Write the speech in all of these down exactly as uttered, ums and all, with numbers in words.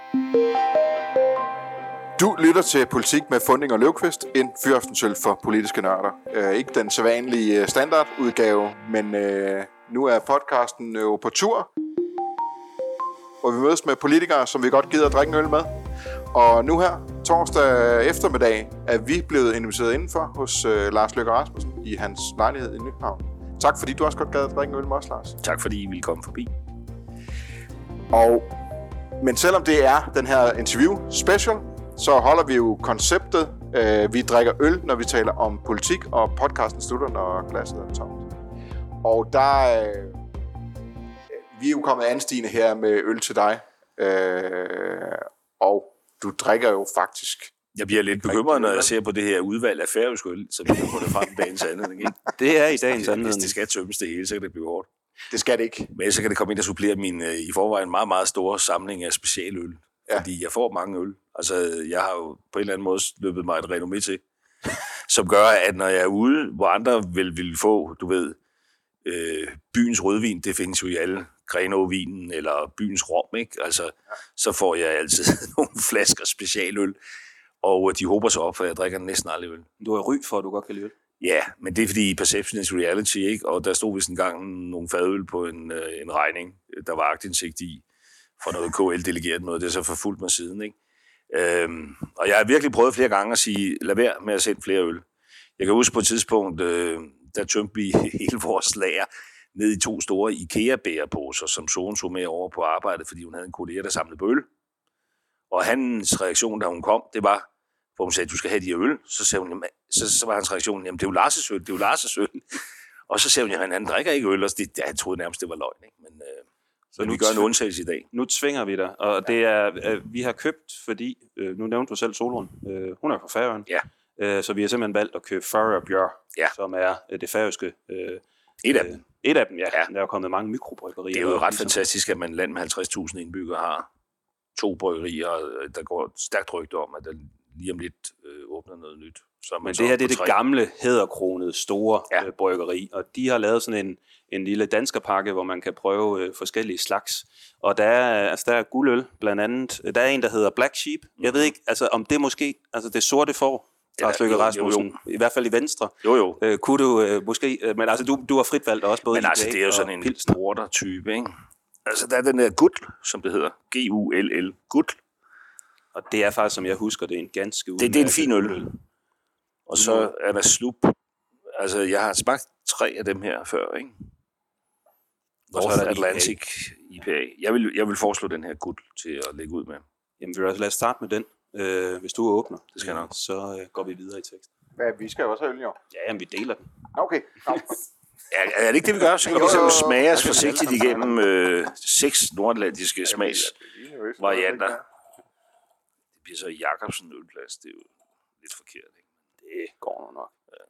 Du lytter til Politik med Funding og Løvqvist, en fyraftensøl for politiske nørder. Uh, ikke den sædvanlige standardudgave, men uh, nu er podcasten jo på tur, hvor vi mødes med politikere, som vi godt gider at drikke en øl med. Og nu her, torsdag eftermiddag, er vi blevet inviteret indenfor hos uh, Lars Løkke Rasmussen i hans lejlighed i Nyhavn. Tak fordi du også godt gad at drikke en øl med os, Lars. Tak fordi I ville komme forbi. Og, men selvom det er den her interview special, så holder vi jo konceptet. Øh, vi drikker øl, når vi taler om politik, og podcasten slutter, når glasset er tomt. Og der øh, vi er jo kommet anstigende her med øl til dig. Øh, og du drikker jo faktisk. Jeg bliver lidt bekymret, når jeg ser på det her udvalg af færøsk øl, så vi kan få det frem i dagens anledning. Ikke? Det er i dagens anledning. Hvis det skal tømmes det hele, så kan det blive hårdt. Det skal det ikke. Men så kan det komme ind og supplere min øh, i forvejen meget, meget store samling af specialøl. Ja. Fordi jeg får mange øl. Altså, jeg har jo på en eller anden måde løbet mig et renommé til, som gør, at når jeg er ude, hvor andre vil, vil få, du ved, øh, byens rødvin, det findes jo i alle, Grenaa-vinen eller byens rom, ikke? Altså, ja. Så får jeg altid nogle flasker specialøl, og de håber sig op, for jeg drikker næsten aldrig øl. Du har ry for, at du godt kan lide øl. Ja, men det er fordi perception is reality, ikke? Og der stod vist engang nogle fadøl på en, øh, en regning, der var aktindsigt i, for noget K L-delegeret noget, det er så forfulgt mig siden, ikke? Øhm, og jeg har virkelig prøvet flere gange at sige, lad være med at sende flere øl. Jeg kan huske på et tidspunkt, øh, der tømte vi hele vores lager ned i to store IKEA-bæreposer, som Sohn tog med over på arbejdet, fordi hun havde en kollega, der samlede på øl. Og hans reaktion, da hun kom, det var, hvor hun sagde, du skal have de her øl. Så, sagde hun, jamen, så, så var hans reaktion, jamen det er jo Lars' øl, det er jo Lars' øl. Og så sagde hun, jamen han drikker ikke øl, og det, jeg troede nærmest, det var løgn, ikke? Men, øh, så nu vi gør en undtagelse i dag. Nu tvinger vi dig, og det er, øh, vi har købt, fordi, øh, nu nævnte du selv Solrun, øh, hun er fra Færøerne, ja. øh, så vi har simpelthen valgt at købe Føroyabjørn, ja. som er øh, det færøske. Øh, et af dem. Øh, et af dem, ja. ja. Der er kommet mange mikrobryggerier. Det er jo ret ligesom fantastisk, at man land med halvtreds tusind indbyggere har to bryggerier, der går stærkt rygte om, at der lige om lidt øh, åbner noget nyt. Men det her det er det tre. gamle, hæderkronede, store ja. øh, bryggeri, og de har lavet sådan en, en lille danskerpakke, hvor man kan prøve øh, forskellige slags. Og der er, altså, der er guldøl, blandt andet. Der er en, der hedder Black Sheep. Mm-hmm. Jeg ved ikke, altså, om det måske, altså det sorte får, Lars Løkke Rasmussen, i hvert fald i Venstre. Jo, jo. Øh, kunne du øh, måske, øh, men altså, du, du har frit valgt også både men altså, det er jo sådan en porter-type, ikke? Altså, der er den der guld, som det hedder. G U L L. Guld. Og det er faktisk, som jeg husker, det er en ganske det, det er en fin øl. Og så er der slup. Altså, jeg har smagt tre af dem her før, ikke? North Atlantic I P A. Jeg vil, jeg vil foreslå den her guld til at lægge ud med. Jamen, lad os starte med den, øh, hvis du åbner. Det skal nok. Så øh, går vi videre i teksten. Ja, vi skal jo også have øl, jo. Ja, jamen, vi deler den. Okay. er, er det ikke det, vi gør? Så kan vi så smage os forsigtigt igennem øh, seks nordatlantiske smagsvarianter. Det bliver så Jacobsen ølplads. Det er jo lidt forkert, ikke? Det går nok. Ja.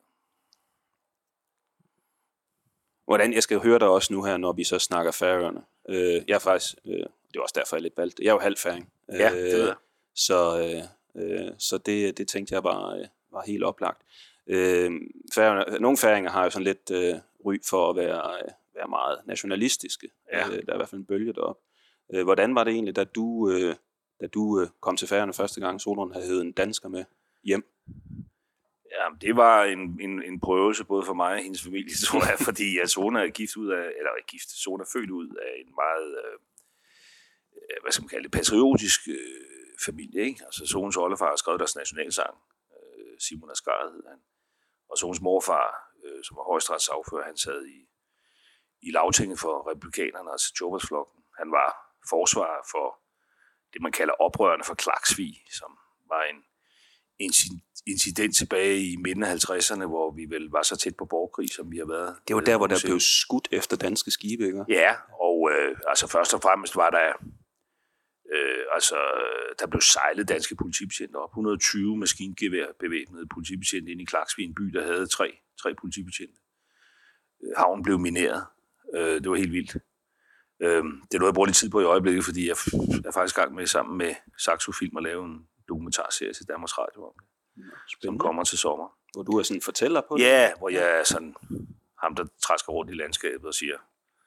Hvordan, jeg skal høre dig også nu her, når vi så snakker Færøerne. Øh, jeg er faktisk, øh, det er også derfor, jeg er lidt valgt. Jeg er jo halvfæring. Ja, det ved jeg. Så, øh, så det, det tænkte jeg bare øh, var helt oplagt. Øh, Færøerne, nogle færinger har jo sådan lidt øh, ry for at være, øh, være meget nationalistiske. Ja. Øh, der er i hvert fald en bølge deroppe. Øh, hvordan var det egentlig, da du, øh, da du øh, kom til Færøerne første gang, Solrun havde heddet en dansker med hjem? Ja, det var en, en, en prøvelse både for mig og hendes familie, tror jeg, fordi at Sona er gift ud af, eller er gift, Sona er født ud af en meget, øh, hvad skal man kalde det, patriotisk øh, familie, ikke? Altså Sonas oldefar har skrevet deres nationalsang, øh, Simon Asgard hed han, og Sonas morfar, øh, som var højesteretsagfører, han sad i, i lavtinget for republikanerne, altså Djurgårdsflokken. Han var forsvarer for det, man kalder oprørerne for Klaksvik, som var en incident tilbage i midten af halvtredserne, hvor vi vel var så tæt på borgerkrig, som vi har været. Det var der, hvor der blev skudt efter danske skibe, ikke? Ja, og øh, altså først og fremmest var der øh, altså der blev sejlet danske politibetjente op. et hundrede og tyve maskingevær bevæbnede politibetjente ind i Klaksvik, en by, der havde tre, tre politibetjente. Havnen blev mineret. Øh, det var helt vildt. Øh, det er noget, jeg bruger lidt tid på i øjeblikket, fordi jeg er faktisk i gang med sammen med Saxo Film at lave en dokumentarserie til Danmarks Radio om det, som kommer til sommer. Hvor du er sådan en fortæller på det? Ja, hvor jeg er sådan ham, der træsker rundt i landskabet og siger,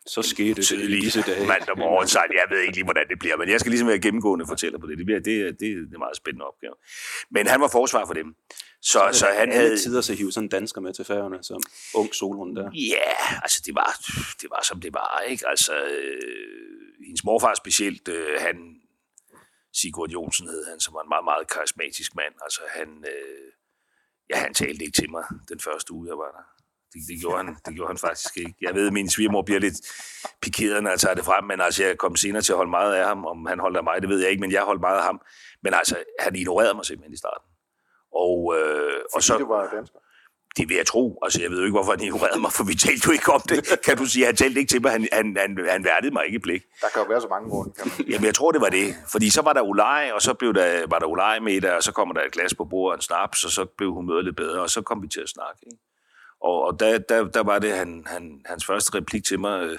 Så skete det i disse dage. Mandag morgen, så jeg ved ikke lige, hvordan det bliver, men jeg skal ligesom være gennemgående fortælle på det. Det, bliver, det, det, det er en meget spændende opgave. Men han var forsvar for dem. Så, så, så han havde... havde... tider så hive sådan en dansker med til Færøerne, som ung solhund der. Ja, altså det var, det var som det var, ikke? Altså, øh, hendes morfar specielt, øh, han... Sigurd Jonsen hed han, som var en meget, meget karismatisk mand. Altså han... Øh, ja, han talte ikke til mig den første uge, jeg var der. Det, det, gjorde han, det gjorde han faktisk ikke. Jeg ved, at min svigermor bliver lidt pikeret, når jeg tager det frem, men altså, jeg kom senere til at holde meget af ham. Om han holdt af mig, det ved jeg ikke, men jeg holdt meget af ham. Men altså, han ignorerede mig simpelthen i starten. Og, øh, og så, du var dansker? Det vil jeg tro. Altså, jeg ved jo ikke, hvorfor han ignorerede mig, for vi talte jo ikke om det. Kan du sige, han talte ikke til mig, han, han, han, han værdede mig ikke i blik. Der kan jo være så mange grunde. Jamen, jeg tror, det var det. Fordi så var der Olaj, og så blev der, var der Olaj med der, og så kommer der et glas på bordet og en snaps, og så blev humøret lidt bedre, og så kom vi til at snakke, ikke? Og, og der, der, der var det, han, han, hans første replik til mig, øh,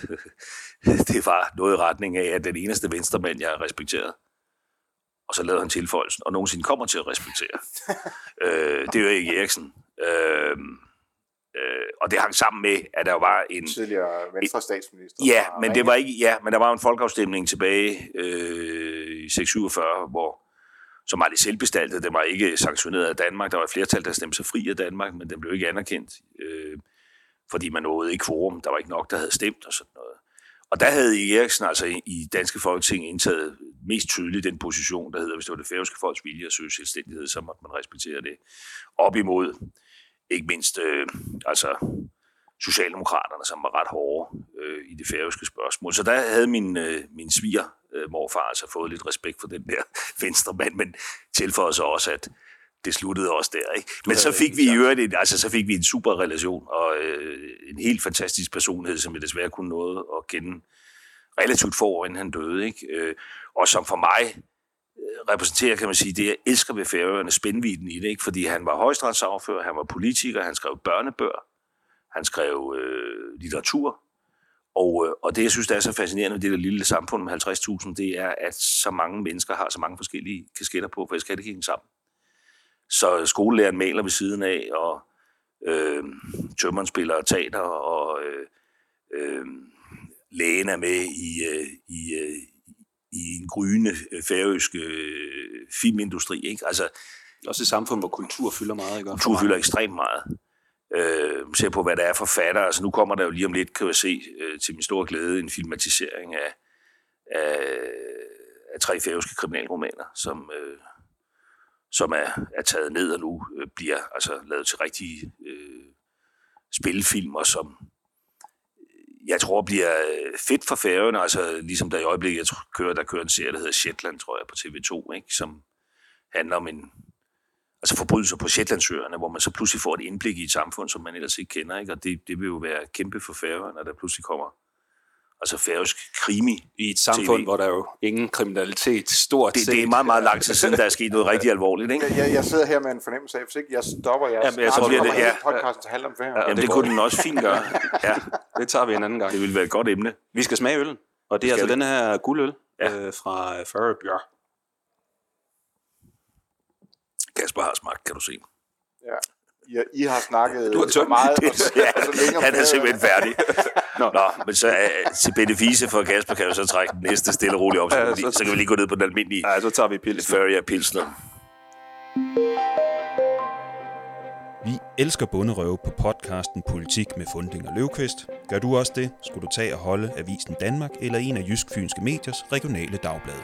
det var noget i retning af, at den eneste venstremand, jeg respekterede. Og så lavede han tilføjelsen, og nogensinde kommer til at respektere. øh, det er jo Erik Eriksen. Øh, øh, og det hang sammen med, at der var en... Tidligere venstre statsminister. Ja, men det var ikke... Ja, men der var en folkeafstemning tilbage øh, i seks syvogfyrre, hvor som var lidt selvbestaltet. Den var ikke sanktioneret af Danmark. Der var et flertal, der stemte sig fri af Danmark, men den blev ikke anerkendt, øh, fordi man nåede ikke forum. Der var ikke nok, der havde stemt og sådan noget. Og der havde Eriksen altså i Danske Folketing indtaget mest tydeligt den position, der hedder, hvis det var det færøske folks vilje at søge selvstændighed, så måtte man respektere det. Op imod, ikke mindst, øh, altså Socialdemokraterne, som var ret hårde øh, i det færøske spørgsmål. Så der havde min, øh, min sviger, øh, morfar, altså fået lidt respekt for den der venstremand, men tilføjede så også, at det sluttede også der, ikke? Men så fik vi i øvrigt en, altså så fik vi en super relation og øh, en helt fantastisk personlighed, som jeg desværre kunne nåede at kende relativt få år, inden han døde, ikke? Øh, og som for mig repræsenterer, kan man sige, det jeg elsker ved Færøerne, spændvidden i det, ikke? Fordi han var højesteretsordfører, han var politiker, han skrev børnebøger, han skrev øh, litteratur, og, øh, og det, jeg synes, der er så fascinerende ved det der lille samfund med halvtreds tusind, det er, at så mange mennesker har så mange forskellige kasketter på, for jeg skal det hænge sammen. Så skolelæreren maler ved siden af, og øh, tømmeren spiller teater, og øh, øh, lægen er med i, øh, i, øh, i en gryende færøsk øh, filmindustri, ikke? Altså, også et samfund, hvor kultur fylder meget, ikke? Kultur fylder ekstremt meget. Øh, ser på, hvad der er forfatter. Altså, nu kommer der jo lige om lidt, kan jeg se, øh, til min store glæde, en filmatisering af, af, af tre færøske kriminalromaner, som... Øh, som er, er taget ned og nu øh, bliver altså lavet til rigtige øh, spillefilm, og som jeg tror bliver fedt for Færøerne, altså ligesom der i øjeblikket, jeg tror, kører, der kører en serie, der hedder Shetland, tror jeg, på T V to, ikke? Som handler om en altså forbrydelser på Shetlandsøerne, hvor man så pludselig får et indblik i et samfund, som man ellers ikke kender, ikke? Og det, det vil jo være kæmpe for Færøerne, når der pludselig kommer altså færøsk krimi. I et samfund, T V, hvor der er jo ingen kriminalitet, stort det, set. Det er meget, meget lang tid siden, der er sket noget rigtig alvorligt, ikke? Jeg, jeg sidder her med en fornemmelse af, hvis ikke jeg stopper jeres Jamen, jeg så bliver det, ja. podcasten til handler om Færøerne. Ja, Jamen, det, det kunne den også fint gøre. Ja. Det tager vi en anden gang. Det ville være et godt emne. Vi skal smage øllen, og det er altså vi. Den her guldøl ja. øh, fra Færøbjørn. Kasper har smagt, kan du se. Ja. I, I har snakket du har så meget. Det, og, ja, og så han er simpelthen færdig. Nå, Nå, men så uh, til benefice for Kasper kan jo så trække den næste stille og roligt op, ja, så, så kan vi lige gå ned på den almindelige. Ja, så tager vi Pilsner. Færøer Pilsner. Vi elsker bonderøve på podcasten Politik med Funding og Løvqvist. Gør du også det, skulle du tage og holde Avisen Danmark eller en af Jysk Fynske Mediers regionale dagblade.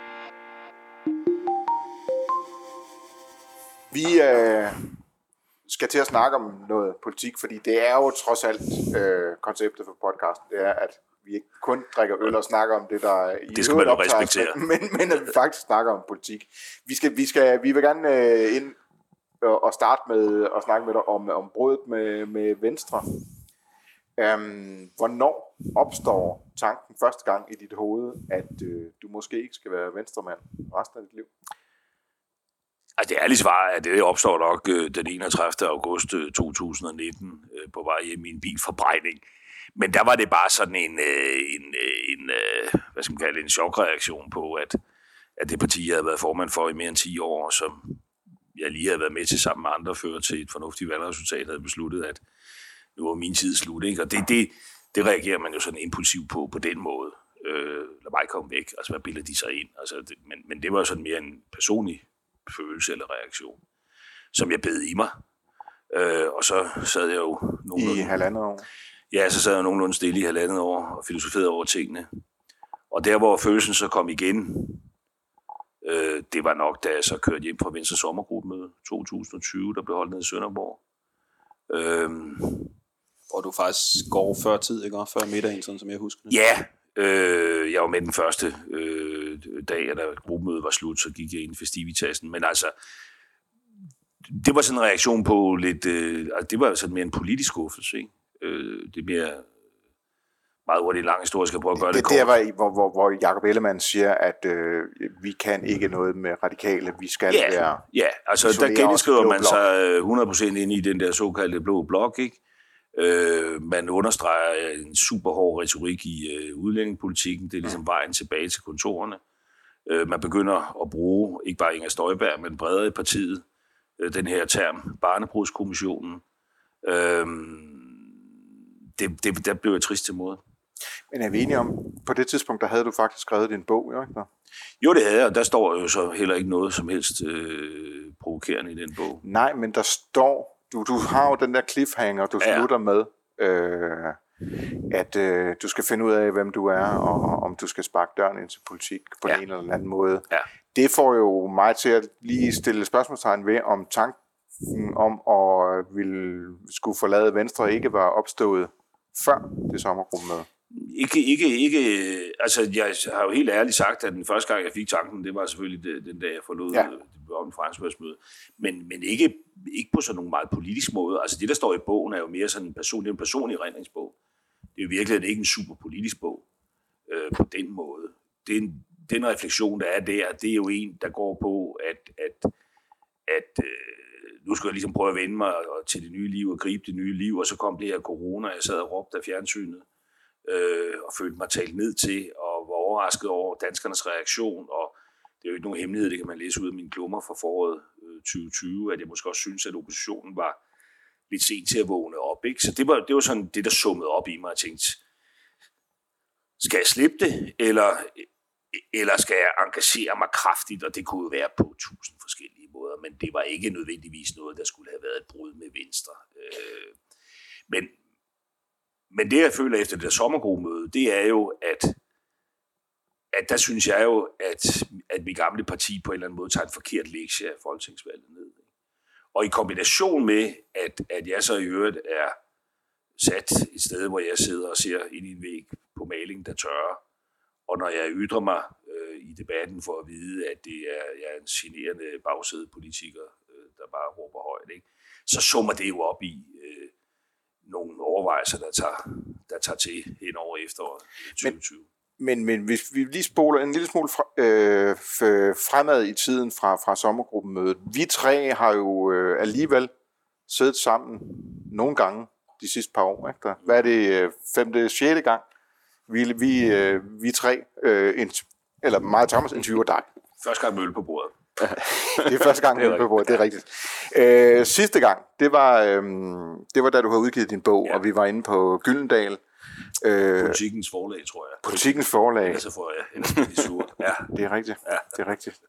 Vi øh, skal til at snakke om noget politik, fordi det er jo trods alt øh, konceptet for podcasten, det er, at vi ikke kun drikker øl og snakker om det, der i det skal man jo respektere. Men, men at vi faktisk snakker om politik. Vi, skal, vi, skal, vi vil gerne øh, ind og starte med at snakke med dig om, om brødet med, med Venstre. Um, hvornår opstår tanken første gang i dit hoved, at øh, du måske ikke skal være venstremand resten af dit liv? Altså, det ærlige svar er, at det opstår nok øh, den enogtredivte august to tusind nitten øh, på vej hjem i en bilforbrænding. Men der var det bare sådan en, øh, en, en øh, hvad skal man kalde det, en chokreaktion på, at, at det parti, jeg havde været formand for i mere end ti år, som jeg lige havde været med til sammen med andre, før til et fornuftigt valgresultat, havde besluttet, at nu var min tid slut, ikke? Og det, det, det reagerer man jo sådan impulsivt på, på den måde. Øh, lad mig komme væk, altså hvad bilder de sig ind? Altså, det, men, men det var jo sådan mere en personlig følelse eller reaktion, som jeg bed i mig. Øh, og så sad jeg jo nogenlunde... I halvandet år? Ja, så sad jeg nogenlunde stille i halvandet år og filosoferede over tingene. Og der, hvor følelsen så kom igen, øh, det var nok, da jeg så kørte hjem fra Venstre sommergruppemøde to tusind og tyve, der blev holdt ned i Sønderborg. Øh, og du faktisk går før tid, ikke? Før middagen, sådan som jeg husker det. Ja, øh, jeg var med den første øh, dag, da gruppemødet var slut, så gik jeg ind i festivitasen. Men altså, det var sådan en reaktion på lidt, øh, altså det var sådan mere en politisk skuffelse, ikke? Øh, det er mere meget hurtigt lang historie, skal prøve at gøre det, det kort. Det der, hvor, hvor, hvor Jakob Ellemann siger, at øh, vi kan ikke noget med radikale, vi skal ja, være... Ja, altså der genskriver man sig hundrede procent ind i den der såkaldte blå blok, ikke? Øh, man understreger en super hård retorik i øh, udlændingepolitikken, det er ligesom vejen tilbage til kontorerne. Øh, man begynder at bruge, ikke bare Inger Støjberg, men bredere i partiet, øh, den her term, Barnebrudskommissionen. Øh, det, det, der blev jeg trist til måde. Men er vi enige om, på det tidspunkt, der havde du faktisk skrevet din bog, jo ikke? Jo, det havde jeg, og der står jo så heller ikke noget som helst øh, provokerende i den bog. Nej, men der står, du, du har jo den der cliffhanger, du slutter ja. med, øh, at øh, du skal finde ud af, hvem du er, og om du skal sparke døren ind til politik på ja. en eller anden måde. Ja. Det får jo mig til at lige stille spørgsmålstegn ved, om tanken om at ville skulle forlade Venstre ikke var opstået før det sommergruppemøde. Ikke, ikke, ikke, altså jeg har jo helt ærligt sagt, at den første gang, jeg fik tanken, det var selvfølgelig den dag, jeg forlod ja. det fransmøde. Men, men ikke, ikke på sådan nogle meget politisk måde. Altså det, der står i bogen, er jo mere sådan en personlig, en personlig erindringsbog. Det er jo virkelig ikke en super politisk bog øh, på den måde. Den, den refleksion, der er der, det er jo en, der går på, at, at, at øh, nu skal jeg ligesom prøve at vende mig til det nye liv og gribe det nye liv, og så kom det her corona, jeg sad og råbte af fjernsynet, øh, og følte mig talt ned til, og var overrasket over danskernes reaktion, og det er jo ikke nogen hemmelighed, det kan man læse ud af mine klummer fra foråret øh, tyve tyve, at jeg måske også synes, at oppositionen var lidt sent til at vågne op, ikke? Så det var, det var sådan det, der summede op i mig, og tænkte, skal jeg slippe det, eller, eller skal jeg engagere mig kraftigt, og det kunne jo være på tusind forskellige måder, men det var ikke nødvendigvis noget, der skulle have været et brud med Venstre. Øh, men, men det, jeg føler efter det der sommergruppemøde, det er jo, at, at der synes jeg jo, at, at mit gamle parti på en eller anden måde tager en forkert lektie af folketingsvalget ned. Og i kombination med, at, at jeg så i øvrigt er sat et sted, hvor jeg sidder og ser ind i en væg på maling, der tørrer, og når jeg ytrer mig øh, i debatten for at vide, at det er, jeg er en generende bagsædepolitiker, øh, der bare råber højt, ikke? Så summer det jo op i øh, nogle overvejelser, der tager, der tager til hen over efteråret tyve tyve. Men, men, men hvis vi lige spoler en lille smule fra, øh, fremad i tiden fra, fra sommergruppemødet. Vi tre har jo øh, alligevel siddet sammen nogle gange de sidste par år. Ikke? Hvad er det? Femte, sjette gang? Vi, vi, øh, vi tre, øh, eller mig og Thomas, interviewer dig. Første gang mølle på bordet. Det er første gang mølle på bordet, det er rigtigt. Øh, sidste gang, det var, øh, det var da du havde udgivet din bog, ja. Og vi var inde på Gyldendal. Øh, Politikens forlag, tror jeg. Politikens forlag. Ellers så får jeg ellers bliver de sure. Ja. Det er rigtigt, ja. Det er rigtigt.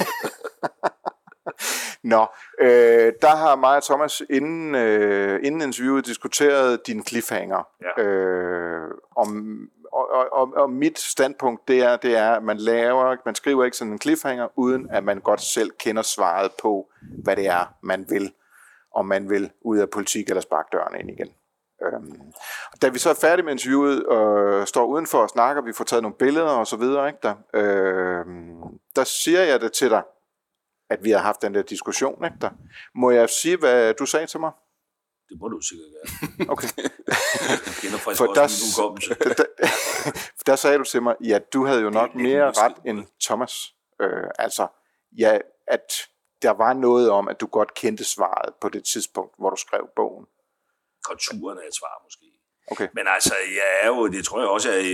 Nå, øh, der har mig og Thomas inden, øh, inden interviewet diskuteret din cliffhanger. Ja. Øh, om, og, og, og, og mit standpunkt, det er, det er, at man laver, man skriver ikke sådan en cliffhanger, uden at man godt selv kender svaret på, hvad det er, man vil. Om man vil ud af politik eller sparke døren ind igen. Øhm, da vi så er færdige med interviewet og øh, står udenfor og snakker, vi får taget nogle billeder og så videre, ikke der, øh, der siger jeg det til dig, at vi har haft den der diskussion, ikke der. Må jeg sige, hvad du sagde til mig? Det må du sikkert gøre. Okay. For der, der, der, der sagde du til mig, ja, du havde jo nok mere ret end Thomas. Øh, altså, ja, at der var noget om, at du godt kendte svaret på det tidspunkt, hvor du skrev bogen. Konturen er et svar, måske. Okay. Men altså, jeg er jo, det tror jeg også er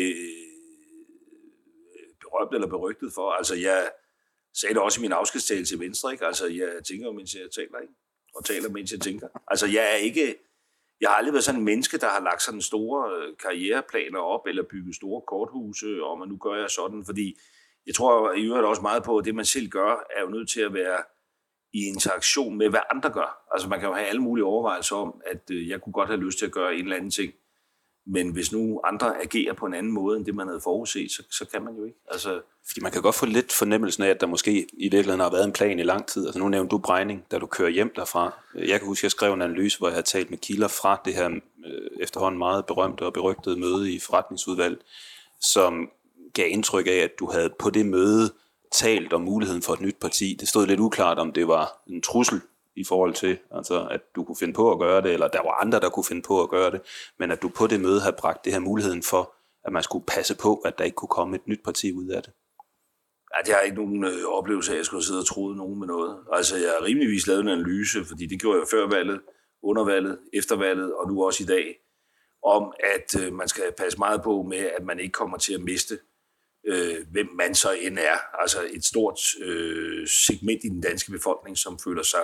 berømt eller berygtet for. Altså, jeg sagde det også i min afskedstale til Venstre, ikke? Altså, jeg tænker jo, mens jeg taler, ikke? Og taler, mens jeg tænker. Altså, jeg er ikke, Jeg har aldrig været sådan en menneske, der har lagt sådan store karriereplaner op, eller bygget store korthuse, og man nu gør jeg sådan, fordi jeg tror i øvrigt også meget på, at det man selv gør, er jo nødt til at være i interaktion med, hvad andre gør. Altså man kan jo have alle mulige overvejelser om, at jeg kunne godt have lyst til at gøre en eller anden ting, men hvis nu andre agerer på en anden måde, end det man havde forudset, så, så kan man jo ikke. Altså, fordi man kan godt få lidt fornemmelsen af, at der måske i virkeligheden har været en plan i lang tid. Altså nu nævnte du Brejning, da du kører hjem derfra. Jeg kan huske, at jeg skrev en analyse, hvor jeg havde talt med kilder fra det her øh, efterhånden meget berømte og berygtede møde i forretningsudvalget, som gav indtryk af, at du havde på det møde talt om muligheden for et nyt parti. Det stod lidt uklart, om det var en trussel i forhold til, altså, at du kunne finde på at gøre det, eller der var andre, der kunne finde på at gøre det, men at du på det møde havde bragt det her muligheden for, at man skulle passe på, at der ikke kunne komme et nyt parti ud af det. Ja, jeg har ikke nogen øh, oplevelse af, at jeg skulle sidde og troede nogen med noget. Altså, jeg har rimeligvis lavet en analyse, fordi det gjorde jeg før valget, under valget, efter valget, og nu også i dag, om at øh, man skal passe meget på med, at man ikke kommer til at miste Øh, hvem man så end er. Altså et stort øh, segment i den danske befolkning, som føler sig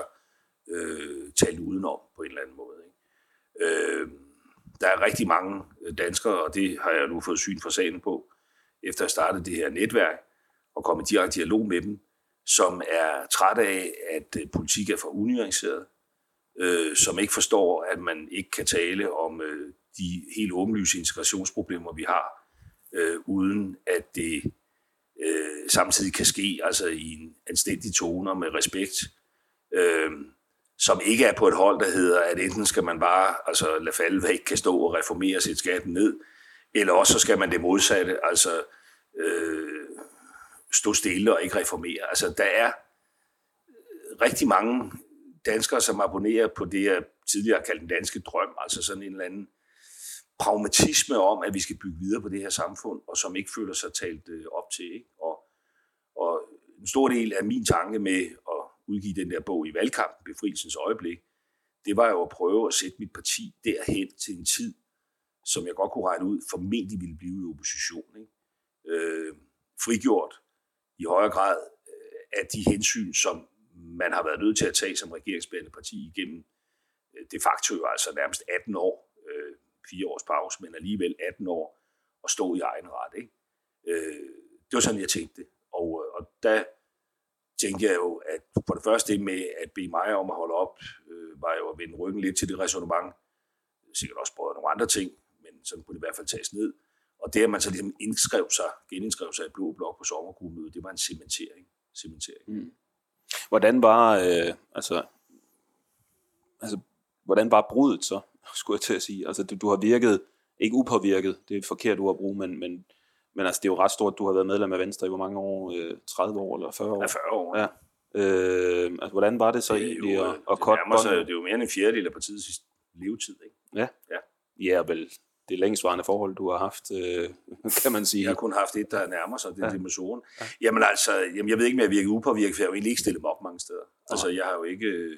øh, talt udenom på en eller anden måde. Ikke? Øh, der er rigtig mange danskere, og det har jeg nu fået syn for sagen på, efter at starte det her netværk, og komme i direkte dialog med dem, som er trætte af, at politik er for unuanceret, øh, som ikke forstår, at man ikke kan tale om øh, de helt åbenlyse integrationsproblemer, vi har, Øh, uden at det øh, samtidig kan ske altså i en anstændig tone og med respekt, øh, som ikke er på et hold, der hedder, at enten skal man bare altså, lade falde, hvad ikke kan stå og reformere og sætte skatten ned, eller også så skal man det modsatte, altså øh, stå stille og ikke reformere. Altså der er rigtig mange danskere, som abonnerer på det, jeg tidligere har kaldt den danske drøm, altså sådan en eller anden pragmatisme om, at vi skal bygge videre på det her samfund, og som ikke føler sig talt øh, op til. Ikke? Og, og en stor del af min tanke med at udgive den der bog i valgkampen, Befrielsens øjeblik, det var jo at prøve at sætte mit parti derhen til en tid, som jeg godt kunne regne ud, formentlig ville blive i opposition. Ikke? Øh, frigjort i højere grad af de hensyn, som man har været nødt til at tage som regeringsbærende parti igennem de facto altså nærmest atten år, øh, fire års pause, men alligevel atten år, og stå i egen ret. Ikke? Øh, det var sådan, jeg tænkte. Og, og der tænkte jeg jo, at for det første det med at bede mig om at holde op, øh, var jo at vende ryggen lidt til det ræsonnement. Sikkert også prøvet nogle andre ting, men sådan kunne det i hvert fald tages ned. Og det, at man så ligesom indskrev sig, genindskrev sig i Blå Blok på sommergruppemødet, det var en cementering. cementering. Mm. Hvordan var, øh, altså, altså, hvordan var bruddet så, skulle jeg til at sige? Altså, du, du har virket, ikke upåvirket, det er et forkert ord at bruge, men, men, men altså, det er jo ret stort, du har været medlem af Venstre i hvor mange år? Øh, tredive år eller fyrre år? Ja, fyrre år. Ja. Øh, altså, hvordan var det så det egentlig jo, at, at korte bånd? Det er jo mere end en fjerdedel af partiets levetid, ikke? Ja. Ja. Ja, vel, det længstvarende forhold, du har haft, øh, kan man sige. Jeg har kun haft et, der nærmer sig, det er ja. det med Soren. Ja. Jamen altså, jamen, jeg ved ikke, om jeg virker upåvirket, for jeg har jo egentlig ikke stillet mig op mange steder. Ja. Altså, jeg har jo ikke... Øh,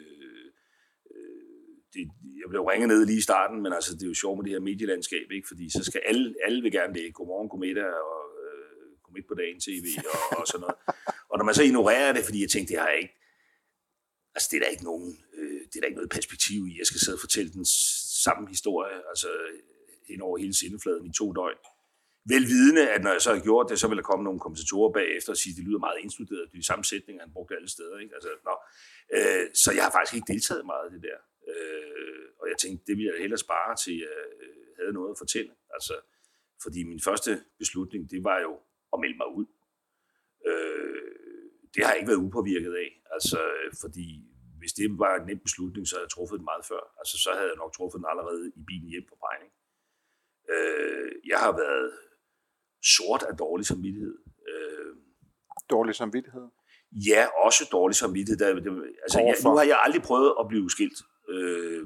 det, jeg blev ringet ned lige i starten, men altså, det er jo sjovt med det her medielandskab, ikke? Fordi så skal alle, alle vil gerne det. Godmorgen, godmiddag og øh, kom midt på dagen T V og, og sådan noget. Og når man så ignorerer det, fordi jeg tænkte, det har jeg ikke... Altså, det er der ikke nogen... Øh, det er der ikke noget perspektiv i. Jeg skal sidde og fortælle den samme historie, altså hen over hele sindefladen i to døgn. Velvidende, at når jeg så har gjort det, så vil der komme nogle kommentatorer bagefter og sige, at det lyder meget indstuderet. Det er de samme sætninger, han brugte alle steder. Ikke? Altså, nå. Øh, så jeg har faktisk ikke deltaget meget i det der. Øh, og jeg tænkte, det ville jeg hellere spare til, at jeg øh, havde noget at fortælle. Altså, fordi min første beslutning, det var jo at melde mig ud. Øh, det har jeg ikke været upåvirket af. Altså, fordi hvis det var en nem beslutning, så havde jeg truffet den meget før. Altså, så havde jeg nok truffet den allerede i bilen hjem på Brejning. Øh, jeg har været sort af dårlig samvittighed. Øh, dårlig samvittighed? Ja, også dårlig samvittighed. Der, det, altså, jeg, nu har jeg aldrig prøvet at blive skilt. Øh,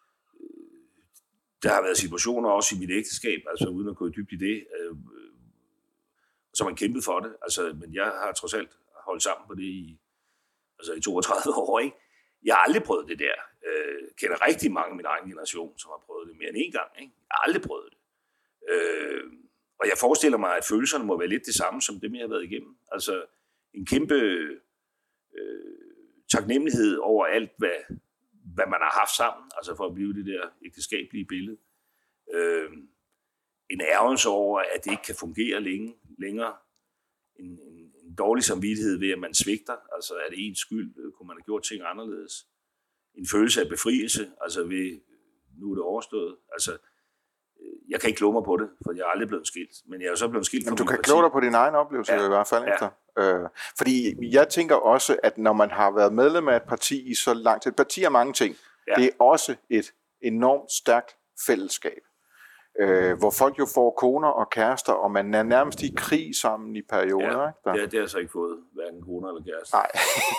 der har været situationer også i mit ægteskab, altså uden at gå i dybt i det, øh, så man kæmpet for det. Altså, men jeg har trods alt holdt sammen på det i, altså i toogtredive år, ikke? Jeg har aldrig prøvet det der. Jeg øh, kender rigtig mange i min egen generation, som har prøvet det mere end en gang. Ikke? Jeg har aldrig prøvet det. Øh, og jeg forestiller mig, at følelserne må være lidt det samme, som dem, jeg har været igennem. Altså en kæmpe øh, taknemmelighed over alt, hvad hvad man har haft sammen, altså for at blive det der ægteskabelige billede. Øh, en ærgelse over, at det ikke kan fungere længe, længere. En, en, en dårlig samvittighed ved, at man svigter, altså er det ens skyld, kunne man have gjort ting anderledes. En følelse af befrielse, altså ved, nu er det overstået. Altså, jeg kan ikke kloge mig på det, for jeg er aldrig blevet skilt. Men jeg er jo så blevet skilt. Men du kan kloge dig på din egen oplevelse ja. i hvert fald. Efter. Ja. Øh, fordi jeg tænker også, at når man har været medlem af et parti i så lang tid, et parti er mange ting, ja. det er også et enormt stærkt fællesskab. Øh, hvor folk jo får koner og kærester, og man er nærmest i krig sammen i perioder. Ja, ikke? Der. Det, det har jeg så ikke fået, hverken koner eller kærester. Nej,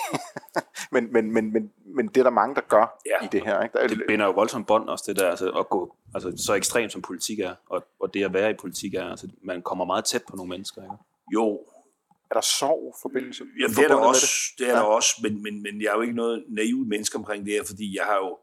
men, men, men, men, men det er der mange, der gør ja. i det her. Ikke? Der er det binder jo voldsomt bånd også, det der, altså, at gå altså, så ekstremt som politik er, og, og det at være i politik er, altså, man kommer meget tæt på nogle mennesker. Ikke? Jo. Er der sorg forbindelse? Ja, det er der også, det? Det er ja. der også men, men, men jeg er jo ikke noget naivt menneske omkring det her, fordi jeg har jo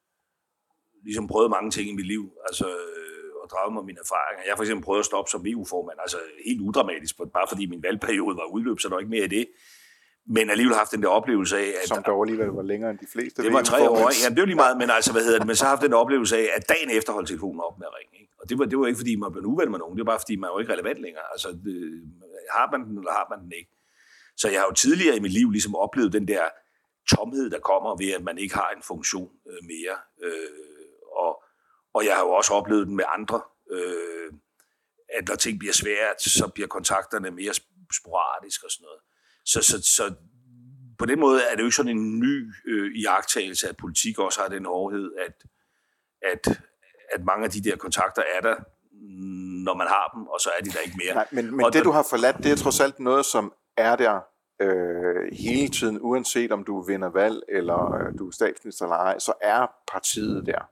ligesom prøvet mange ting i mit liv, altså og draget mig mine erfaringer. Jeg har for eksempel prøvet at stoppe som E U-formand, altså helt udramatisk, bare fordi min valgperiode var udløb, så der var ikke mere af det. Men alligevel haft den der oplevelse af, at... Som dog alligevel var længere end de fleste. Det var tre år, ja, det var lige meget, men altså, hvad hedder det, men så har haft den der oplevelse af, at dagen efter holdt telefonen op med at ringe, ikke? Og det var, det var ikke, fordi man blev uvenner med nogen, det var bare, fordi man var ikke relevant længere. Altså, det, har man den, eller har man den ikke? Så jeg har jo tidligere i mit liv ligesom oplevet den der tomhed, der kommer ved, at man ikke har en funktion øh, mere. Øh, og, og jeg har jo også oplevet den med andre, øh, at når ting bliver svært, så bliver kontakterne mere sporadisk og sådan noget. Så, så, så på den måde er det jo ikke sådan en ny øh, iagttagelse, at politik også har den hårdhed, at, at, at mange af de der kontakter er der, når man har dem, og så er de der ikke mere. Nej, men men det, der, du har forladt, det er trods alt noget, som er der øh, hele tiden, uanset om du vinder valg, eller øh, du er statsminister eller ej, så er partiet der.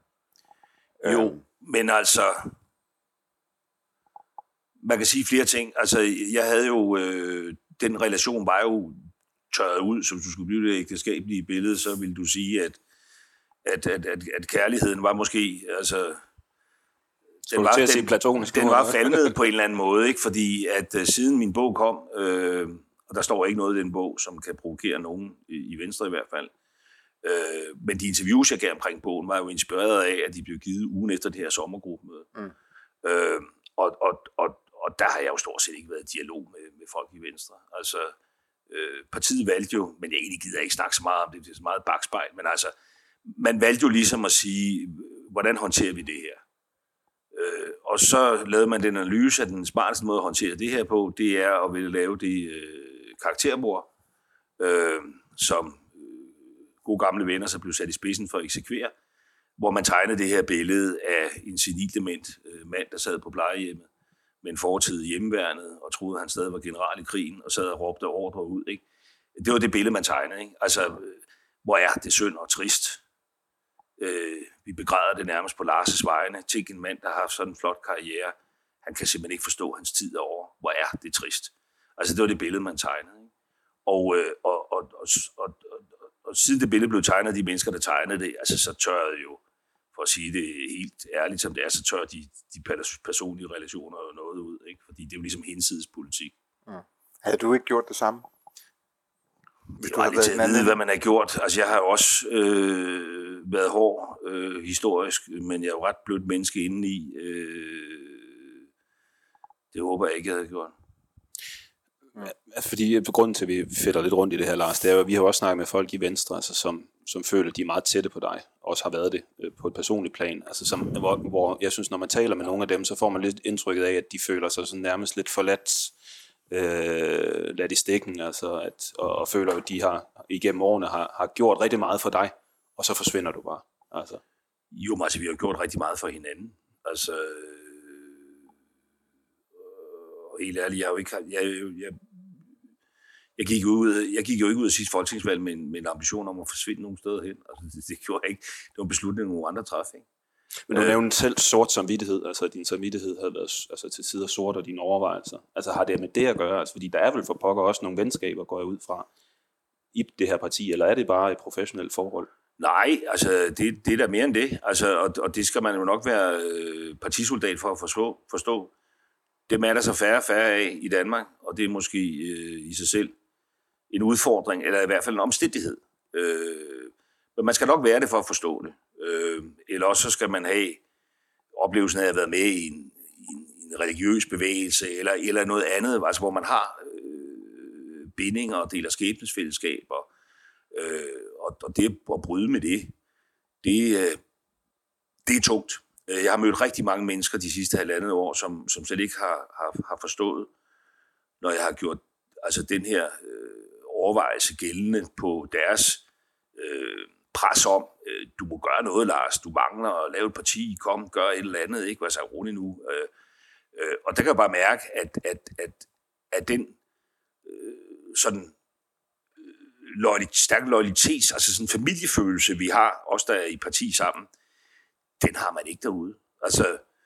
Jo, øh. men altså... Man kan sige flere ting. Altså, jeg havde jo... Øh, den relation var jo tørret ud, så hvis du skulle blive det ægteskabelige billede, så ville du sige, at, at, at, at, at kærligheden var måske... Altså, den var, den, den var falmet på en eller anden måde, ikke? Fordi at uh, siden min bog kom, øh, og der står ikke noget i den bog, som kan provokere nogen, i, i Venstre i hvert fald, øh, men de interviews, jeg gav omkring bogen, var jo inspireret af, at de blev givet ugen efter det her sommergruppemøde. Mm. Øh, og, og, og Og der har jeg jo stort set ikke været i dialog med, med folk i Venstre. Altså, øh, partiet valgte jo, men jeg egentlig gider ikke snakke så meget om det, det er så meget bakspejl, men altså, man valgte jo ligesom at sige, hvordan håndterer vi det her? Øh, og så lavede man den analyse, at den smarteste måde at håndtere det her på, det er at ville lave det øh, karakterbord, øh, som øh, gode gamle venner så blev sat i spidsen for at eksekvere, hvor man tegnede det her billede af en senildement øh, mand, der sad på plejehjemmet, med en fortid i hjemmeværnet, og troede, at han stadig var general i krigen, og sad og råbte ordre ud. Ikke? Det var det billede, man tegnede. Ikke? Altså, hvor er det synd og trist. Øh, vi begræder det nærmest på Lars' vegne. Tænk en mand, der har haft sådan en flot karriere. Han kan simpelthen ikke forstå hans tid over. Hvor er det trist. Altså, det var det billede, man tegnede. Ikke? Og, øh, og, og, og, og, og, og, og siden det billede blev tegnet, de mennesker, der tegnede det, altså, så tørrede jo, for at sige det helt ærligt, som det er, så tør de, de personlige relationer noget ud, ikke? Fordi det er jo ligesom hinsides politik. Ja. Havde du ikke gjort det samme? Hvis du har aldrig til at vide, hvad man har gjort. Altså, jeg har jo også øh, været hård øh, historisk, men jeg er jo ret blødt menneske indeni. Øh, det håber jeg ikke, jeg havde gjort. Ja, fordi grunden til, at vi fætter lidt rundt i det her, Lars, det er jo, at vi har også snakket med folk i Venstre, altså, som, som føler, at de er meget tætte på dig, også har været det øh, på et personligt plan. Altså, som, hvor, hvor jeg synes, når man taler med nogle af dem, så får man lidt indtrykket af, at de føler sig sådan nærmest lidt forladt, øh, ladt i stikken, altså, at, og, og føler, at de har igennem årene har, har gjort rigtig meget for dig, og så forsvinder du bare. Altså. Jo, men altså, vi har gjort rigtig meget for hinanden. Altså... Og helt ærligt, jeg, jo ikke, jeg, jeg, jeg, gik ud, jeg gik jo ikke ud af sidste folketingsvalg med en, med en ambition om at forsvinde nogen steder hen. Altså, det, det gjorde jeg ikke. Det var en beslutning, nogle andre træf. Ikke? Men du øh, nævnte selv sort samvittighed. Altså, din samvittighed havde været altså, til tider sort, og dine overvejelser. Altså, har det med det at gøre? Altså, fordi der er vel for pokker også nogle venskaber, går jeg ud fra, i det her parti, eller er det bare et professionelt forhold? Nej, altså, det, det er da mere end det. Altså, og, og det skal man jo nok være øh, partisoldat for at forstå. forstå. Dem er der så færre og færre af i Danmark, og det er måske øh, i sig selv en udfordring, eller i hvert fald en omstændighed. Øh, Men man skal nok være det for at forstå det. Øh, eller også så skal man have oplevelsen af at have været med i en, i en, en religiøs bevægelse, eller, eller noget andet, altså hvor man har øh, bindinger og deler skæbnesfællesskaber. Øh, og, og det at bryde med det, det, øh, det er tungt. Jeg har mødt rigtig mange mennesker de sidste halvandet år, som, som slet ikke har, har, har forstået, når jeg har gjort altså den her øh, overvejelse gældende på deres øh, pres om, øh, du må gøre noget, Lars, du mangler at lave et parti, kom, gør et eller andet, ikke? Vær så rolig nu. Øh, øh, og der kan jeg bare mærke, at, at, at, at den øh, sådan loyalitet, stærk loyalitets, altså sådan en familiefølelse, vi har, os der er i parti sammen, den har man ikke derude. Altså,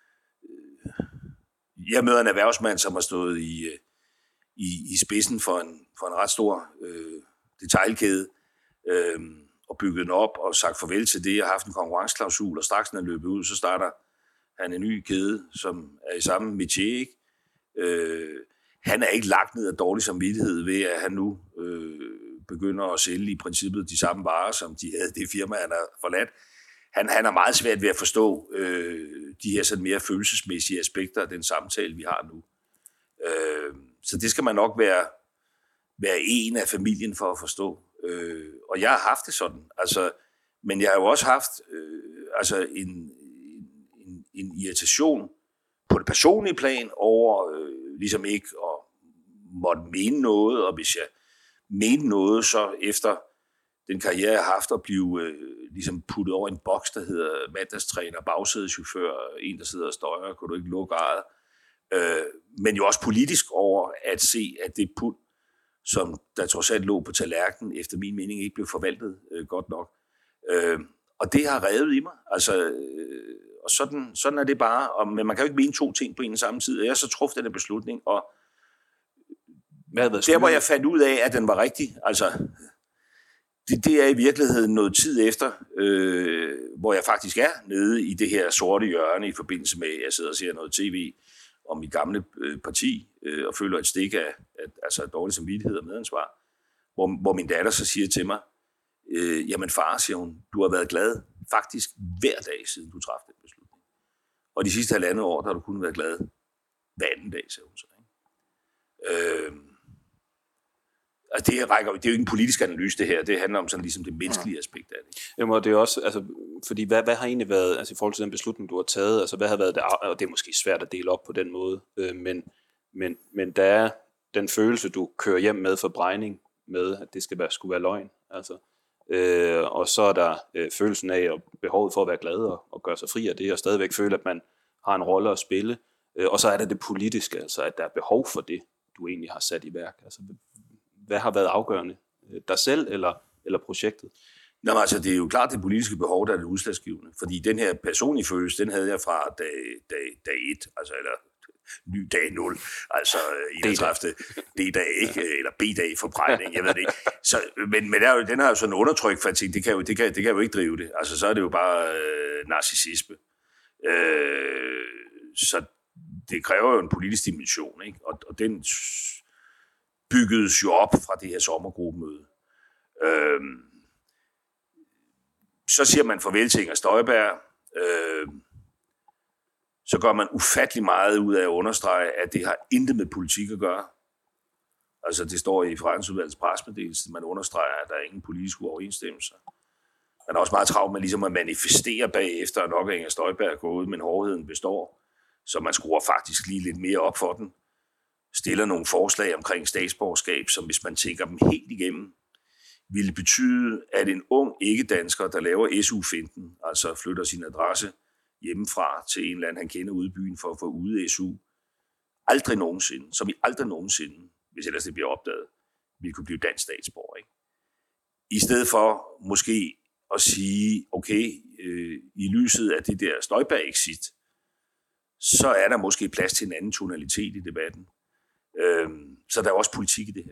øh, jeg møder en erhvervsmand, som har stået i, i, i spidsen for en, for en ret stor øh, detailkæde, øh, og bygget den op og sagt farvel til det, og haft en konkurrenceklausul, og straks når den er løbet ud, så starter han en ny kæde, som er i samme métier, ikke? Øh, han er ikke lagt ned af dårlig samvittighed ved, at han nu øh, begynder at sælge i princippet de samme varer, som de havde det firma, han har forladt. Han, han er meget svært ved at forstå øh, de her sådan mere følelsesmæssige aspekter af den samtale, vi har nu. Øh, så det skal man nok være, være en af familien for at forstå. Øh, og jeg har haft det sådan. Altså, men jeg har jo også haft øh, altså en, en, en irritation på det personlige plan over øh, ligesom ikke at måtte mene noget, og hvis jeg mente noget, så efter den karriere, jeg har haft, at blive øh, ligesom puttet over en boks, der hedder mandagstræner, bagsædeschauffør, en, der sidder og støjer, kunne du ikke lukke ejet. Øh, men jo også politisk over at se, at det put, som der trods alt lå på tallerkenen, efter min mening ikke blev forvaltet øh, godt nok. Øh, og det har revet i mig. Altså, øh, og sådan, sådan er det bare. Og, men man kan jo ikke mene to ting på en og samme tid. Og jeg har så truffet den beslutning, og der, hvor jeg fandt ud af, at den var rigtig, altså, det, det er i virkeligheden noget tid efter, øh, hvor jeg faktisk er nede i det her sorte hjørne i forbindelse med, at jeg sidder og ser noget tv om mit gamle øh, parti, øh, og føler et stik af at, altså dårlig samvittighed og medansvar, hvor, hvor min datter så siger til mig, øh, jamen far, siger hun, du har været glad faktisk hver dag, siden du træffede den beslutning. Og de sidste halvandet år, der har du kun været glad hver anden dag, siger hun så. Ikke? Øh, Altså det, rækker, det er jo ikke en politisk analyse, det her. Det handler om sådan ligesom det menneskelige aspekt af det. Jamen, og det er også, altså, fordi hvad, hvad har egentlig været, altså i forhold til den beslutning, du har taget, altså hvad har været det, og det er måske svært at dele op på den måde, øh, men, men, men der er den følelse, du kører hjem med for bregning, med at det skal være, skulle være løgn, altså, øh, og så er der øh, følelsen af, og behovet for at være glad og, og gøre sig fri af det, og stadigvæk føle, at man har en rolle at spille, øh, og så er der det politiske, altså at der er behov for det, du egentlig har sat i værk, altså hvad har været afgørende? Dig selv eller, eller projektet? Nå, altså, det er jo klart det politiske behov, der er det udslagsgivende. Fordi den her personlige følelse, den havde jeg fra dag, dag, dag et, altså, eller ny dag nul, altså enogtredivte D-dag, ikke? Eller B-dag for bregning, jeg ved det ikke. Så, men men der er jo, den har jo sådan en undertryk, for jeg tænkte, det kan, jo, det, kan, det kan jo ikke drive det. Altså, så er det jo bare øh, narcissisme. Øh, så det kræver jo en politisk dimension, ikke? Og, og den byggedes jo op fra det her sommergruppemøde. Øhm, så siger man farvel til Inger Støjberg. Øhm, så gør man ufattelig meget ud af at understrege, at det har intet med politik at gøre. Altså det står i Forretningsudvalgets pressemeddelelse, man understreger, at der er ingen politiske uoverensstemmelser. Man er også meget travlt med ligesom at manifestere bagefter, at nok Inger Støjberg går ud, men hårdheden består. Så man skruer faktisk lige lidt mere op for den. Stiller nogle forslag omkring statsborgerskab, som hvis man tænker dem helt igennem, ville betyde, at en ung ikke-dansker, der laver S U-finten, altså flytter sin adresse hjemmefra til en eller anden, han kender ude i byen for at få ude S U, aldrig nogensinde, som i aldrig nogensinde, hvis ellers det bliver opdaget, ville kunne blive dansk statsborger. Ikke? I stedet for måske at sige, okay, øh, i lyset af det der Støjberg-exit, så er der måske plads til en anden tonalitet i debatten. Øhm, så der er også politik i det her.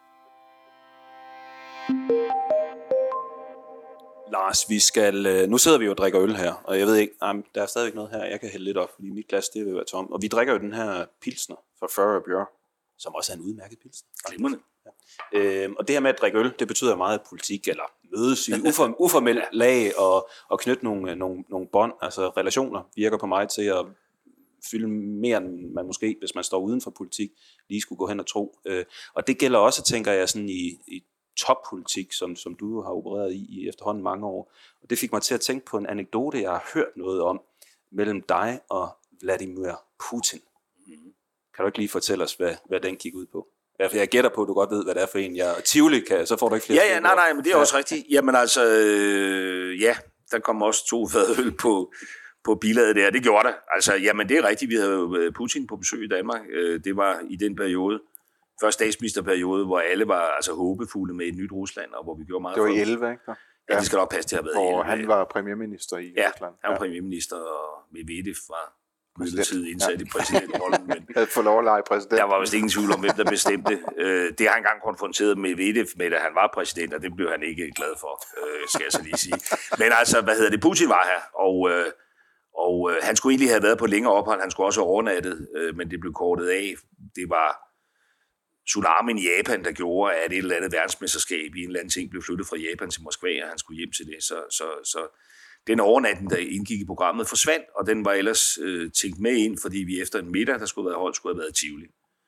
Lars, vi skal, nu sidder vi jo og drikker øl her, og jeg ved ikke, nej, der er stadigvæk noget her, jeg kan hælde lidt op, fordi mit glas, det vil være tom. Og vi drikker jo den her pilsner fra Furre Bjørn, som også er en udmærket pilsner. Glimrende. Ja. Øhm, og det her med at drikke øl, det betyder meget politik, eller mødes i uform, uformelt lag og, og knytte nogle, nogle, nogle bånd, altså relationer, virker på mig til at fylde mere, end man måske, hvis man står uden for politik, lige skulle gå hen og tro. Og det gælder også, tænker jeg, sådan i, i toppolitik, som, som du har opereret i, i efterhånden mange år. Og det fik mig til at tænke på en anekdote, jeg har hørt noget om, mellem dig og Vladimir Putin. Kan du ikke lige fortælle os, hvad, hvad den gik ud på? Jeg gætter på, at du godt ved, hvad det er for en. Jeg Tivoli kan, så får du ikke flere. Ja, ja, nej, nej, men det er ja. også rigtigt. Jamen altså, øh, ja, der kom også to fadøl på, på bilaget der. Det gjorde det. Altså, jamen det er rigtigt. Vi havde Putin på besøg i Danmark. Det var i den periode, første statsministerperiode, hvor alle var altså håbefulde med et nyt Rusland, og hvor vi gjorde meget. Det var i elleve, ikke? Ja, det skal nok passe til at have været i elleve. Og han var premierminister i ja, Rusland. Ja, han var premierminister, og Medvedev var midlertidigt indsat ja. i præsidentrollen. Men havde fået lov at lege præsident. Der var vist ingen tvivl om, hvem der bestemte. Det har han engang konfronteret med Medvedev med, at han var præsident, og det blev han ikke glad for, skal jeg så lige sige. Men altså, hvad hedder det? Putin var her, og, og han skulle egentlig have været på længere ophold. Han skulle også have overnattet, men det blev kortet af. Det var tsunamien i Japan, der gjorde, at et eller andet verdensmesterskab i en eller anden ting blev flyttet fra Japan til Moskva, og han skulle hjem til det. Så, så, så den overnatning, der indgik i programmet, forsvandt, og den var ellers øh, tænkt med ind, fordi vi efter en middag, der skulle have været holdt, skulle have været i Tivoli.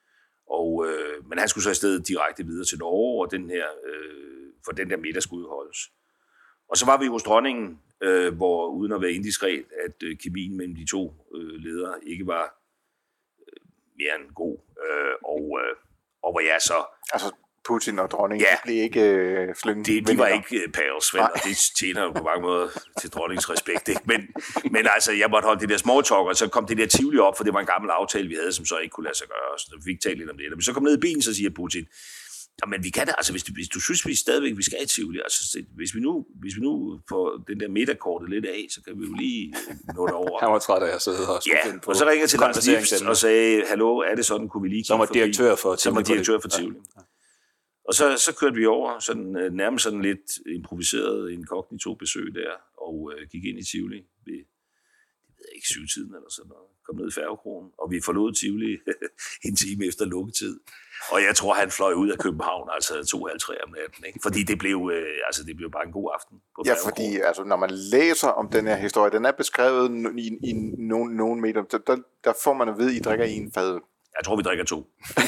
Og, øh, men han skulle så i stedet direkte videre til Norge, og den her, øh, for den der middag skulle holdes. Og så var vi hos dronningen, øh, hvor uden at være indiskret, at øh, kemien mellem de to øh, ledere ikke var øh, mere end god. Øh, og, øh, og hvor jeg så... Altså Putin og dronningen, ja, blev ikke øh, slynget. De, de var ikke øh, pæres, og det tjener jo på mange måder til dronningens respekt. Ikke? Men, men altså, jeg måtte holde det der small talk, og så kom det der Tivoli op, for det var en gammel aftale, vi havde, som så ikke kunne lade sig gøre. Så vi fik talt lidt om det. Og vi så kom ned i bilen, så siger Putin, men vi kan da, altså hvis du, hvis du synes, vi stadigvæk vi skal i Tivoli, altså hvis vi nu, hvis vi nu får den der midterkortet lidt af, så kan vi jo lige nå det over. Han var træt af at sidde og ja, finde på. Og så ringede jeg til Lars Lifst og sagde, hallo, er det sådan, kunne vi lige kigge forbi? Som var direktør for Tivoli. Som var direktør for Tivoli. Ja. Og så, så kørte vi over, sådan, nærmest sådan lidt improviseret inkognito besøg der, og øh, gik ind i Tivoli ved, jeg ved ikke, syvtiden eller sådan noget. Kom ned i Færgekrogen, og vi forlod Tivoli en time efter lukketid. Og jeg tror, han fløj ud af København, altså to halv tre om natten, ikke? Fordi det blev, øh, altså, det blev bare en god aften på ja, fordi altså, når man læser om den her historie, den er beskrevet i, i nogle, nogle meter, der, der får man at vide, at I drikker i en fadøl. Jeg tror, vi drikker to.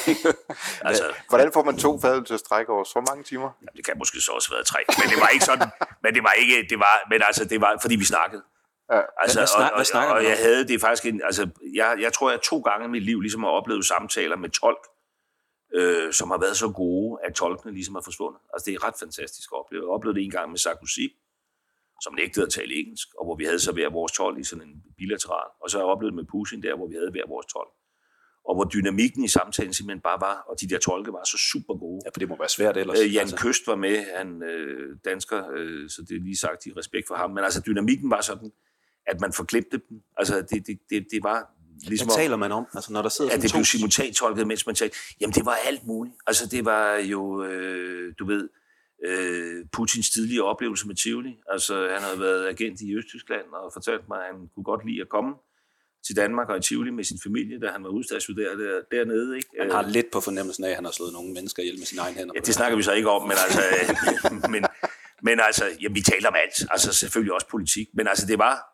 altså, Hvordan får man to fadøl til at strække over så mange timer? Ja, det kan måske så også være tre. Men det var ikke sådan. Men det var ikke, det var, men altså, det var, fordi vi snakkede. Ja. Altså, hvad, snak, og, hvad snakker og, og jeg havde det faktisk en, altså, jeg, jeg tror, jeg to gange i mit liv ligesom har oplevet samtaler med tolk, øh, som har været så gode, at tolkene ligesom er forsvundet. Altså, det er ret fantastisk at opleve. Jeg oplevede det en gang med Sarkozy, som nægtede at tale engelsk, og hvor vi havde så hver vores tolk i sådan en bilateral. Og så har jeg oplevet det med Putin der, hvor vi havde hver vores tolk. Og hvor dynamikken i samtalen simpelthen bare var, og de der tolke var så super gode. Ja, for det må være svært ellers. Øh, Jan altså. Køst var med, han øh, dansker, øh, så det er lige sagt i respekt for ham. Men altså, dynamikken var sådan, at man forglemte dem. Altså, det, det, det, det var ligesom... Hvad taler man om? Altså, når der sidder at det blev simultantolket, mens man talte. Jamen, det var alt muligt. Altså, det var jo, øh, du ved, øh, Putins tidligere oplevelse med Tivoli. Altså, han havde været agent i Østtyskland og fortalt mig, at han kunne godt lide at komme til Danmark og i Tivoli med sin familie, da han var udstationeret der, dernede. Ikke? Han har lidt på fornemmelsen af, at han har slået nogle mennesker ihjel med sine egne hænder. Ja, det snakker vi så ikke om, men altså, men, men altså ja, vi taler om alt. Altså selvfølgelig også politik, men altså det var,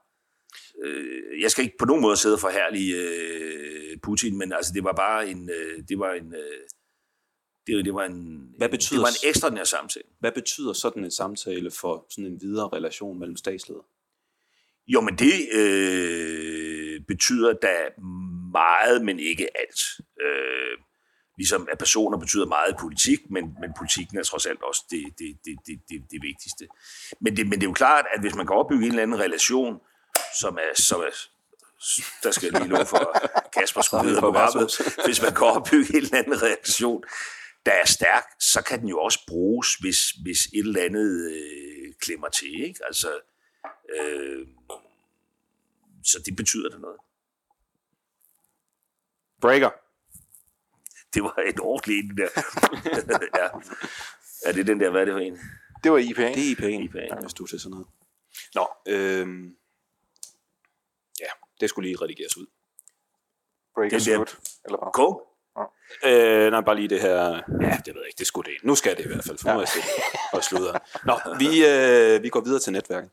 øh, jeg skal ikke på nogen måde sidde og forherlige øh, Putin, men altså det var bare en, øh, det var en, øh, det, det var en, Hvad betyder, det var en ekstraordinær samtale. Hvad betyder sådan en samtale for sådan en videre relation mellem statsledere? Jo, men det øh, betyder da meget, men ikke alt. Øh, ligesom at personer betyder meget i politik, men, men politikken er trods alt også det, det, det, det, det, det vigtigste. Men det, men det er jo klart, at hvis man kan opbygge en eller anden relation, som er, som er der skal jeg lige love for Kasper skulle videre på arbejdet, hvis man kan opbygge en eller anden relation, der er stærk, så kan den jo også bruges, hvis, hvis et eller andet øh, klemmer til, ikke? Altså, øh, så det betyder det noget. Breaker. Det var et ordentligt en der. Ja. Er det den der, hvad er det for en? Det var I P A. Det er I P A, I P A. hvis du til sådan noget. Nå, øhm, ja, det skulle lige redigeres ud. Breaker slut, eller hvad? Coke? Øh, nej, bare lige det her... Ja, det ved jeg ikke, det skulle det. Nu skal det i hvert fald, for ja. Nu er det og sludder. Nå, vi, øh, vi går videre til netværket.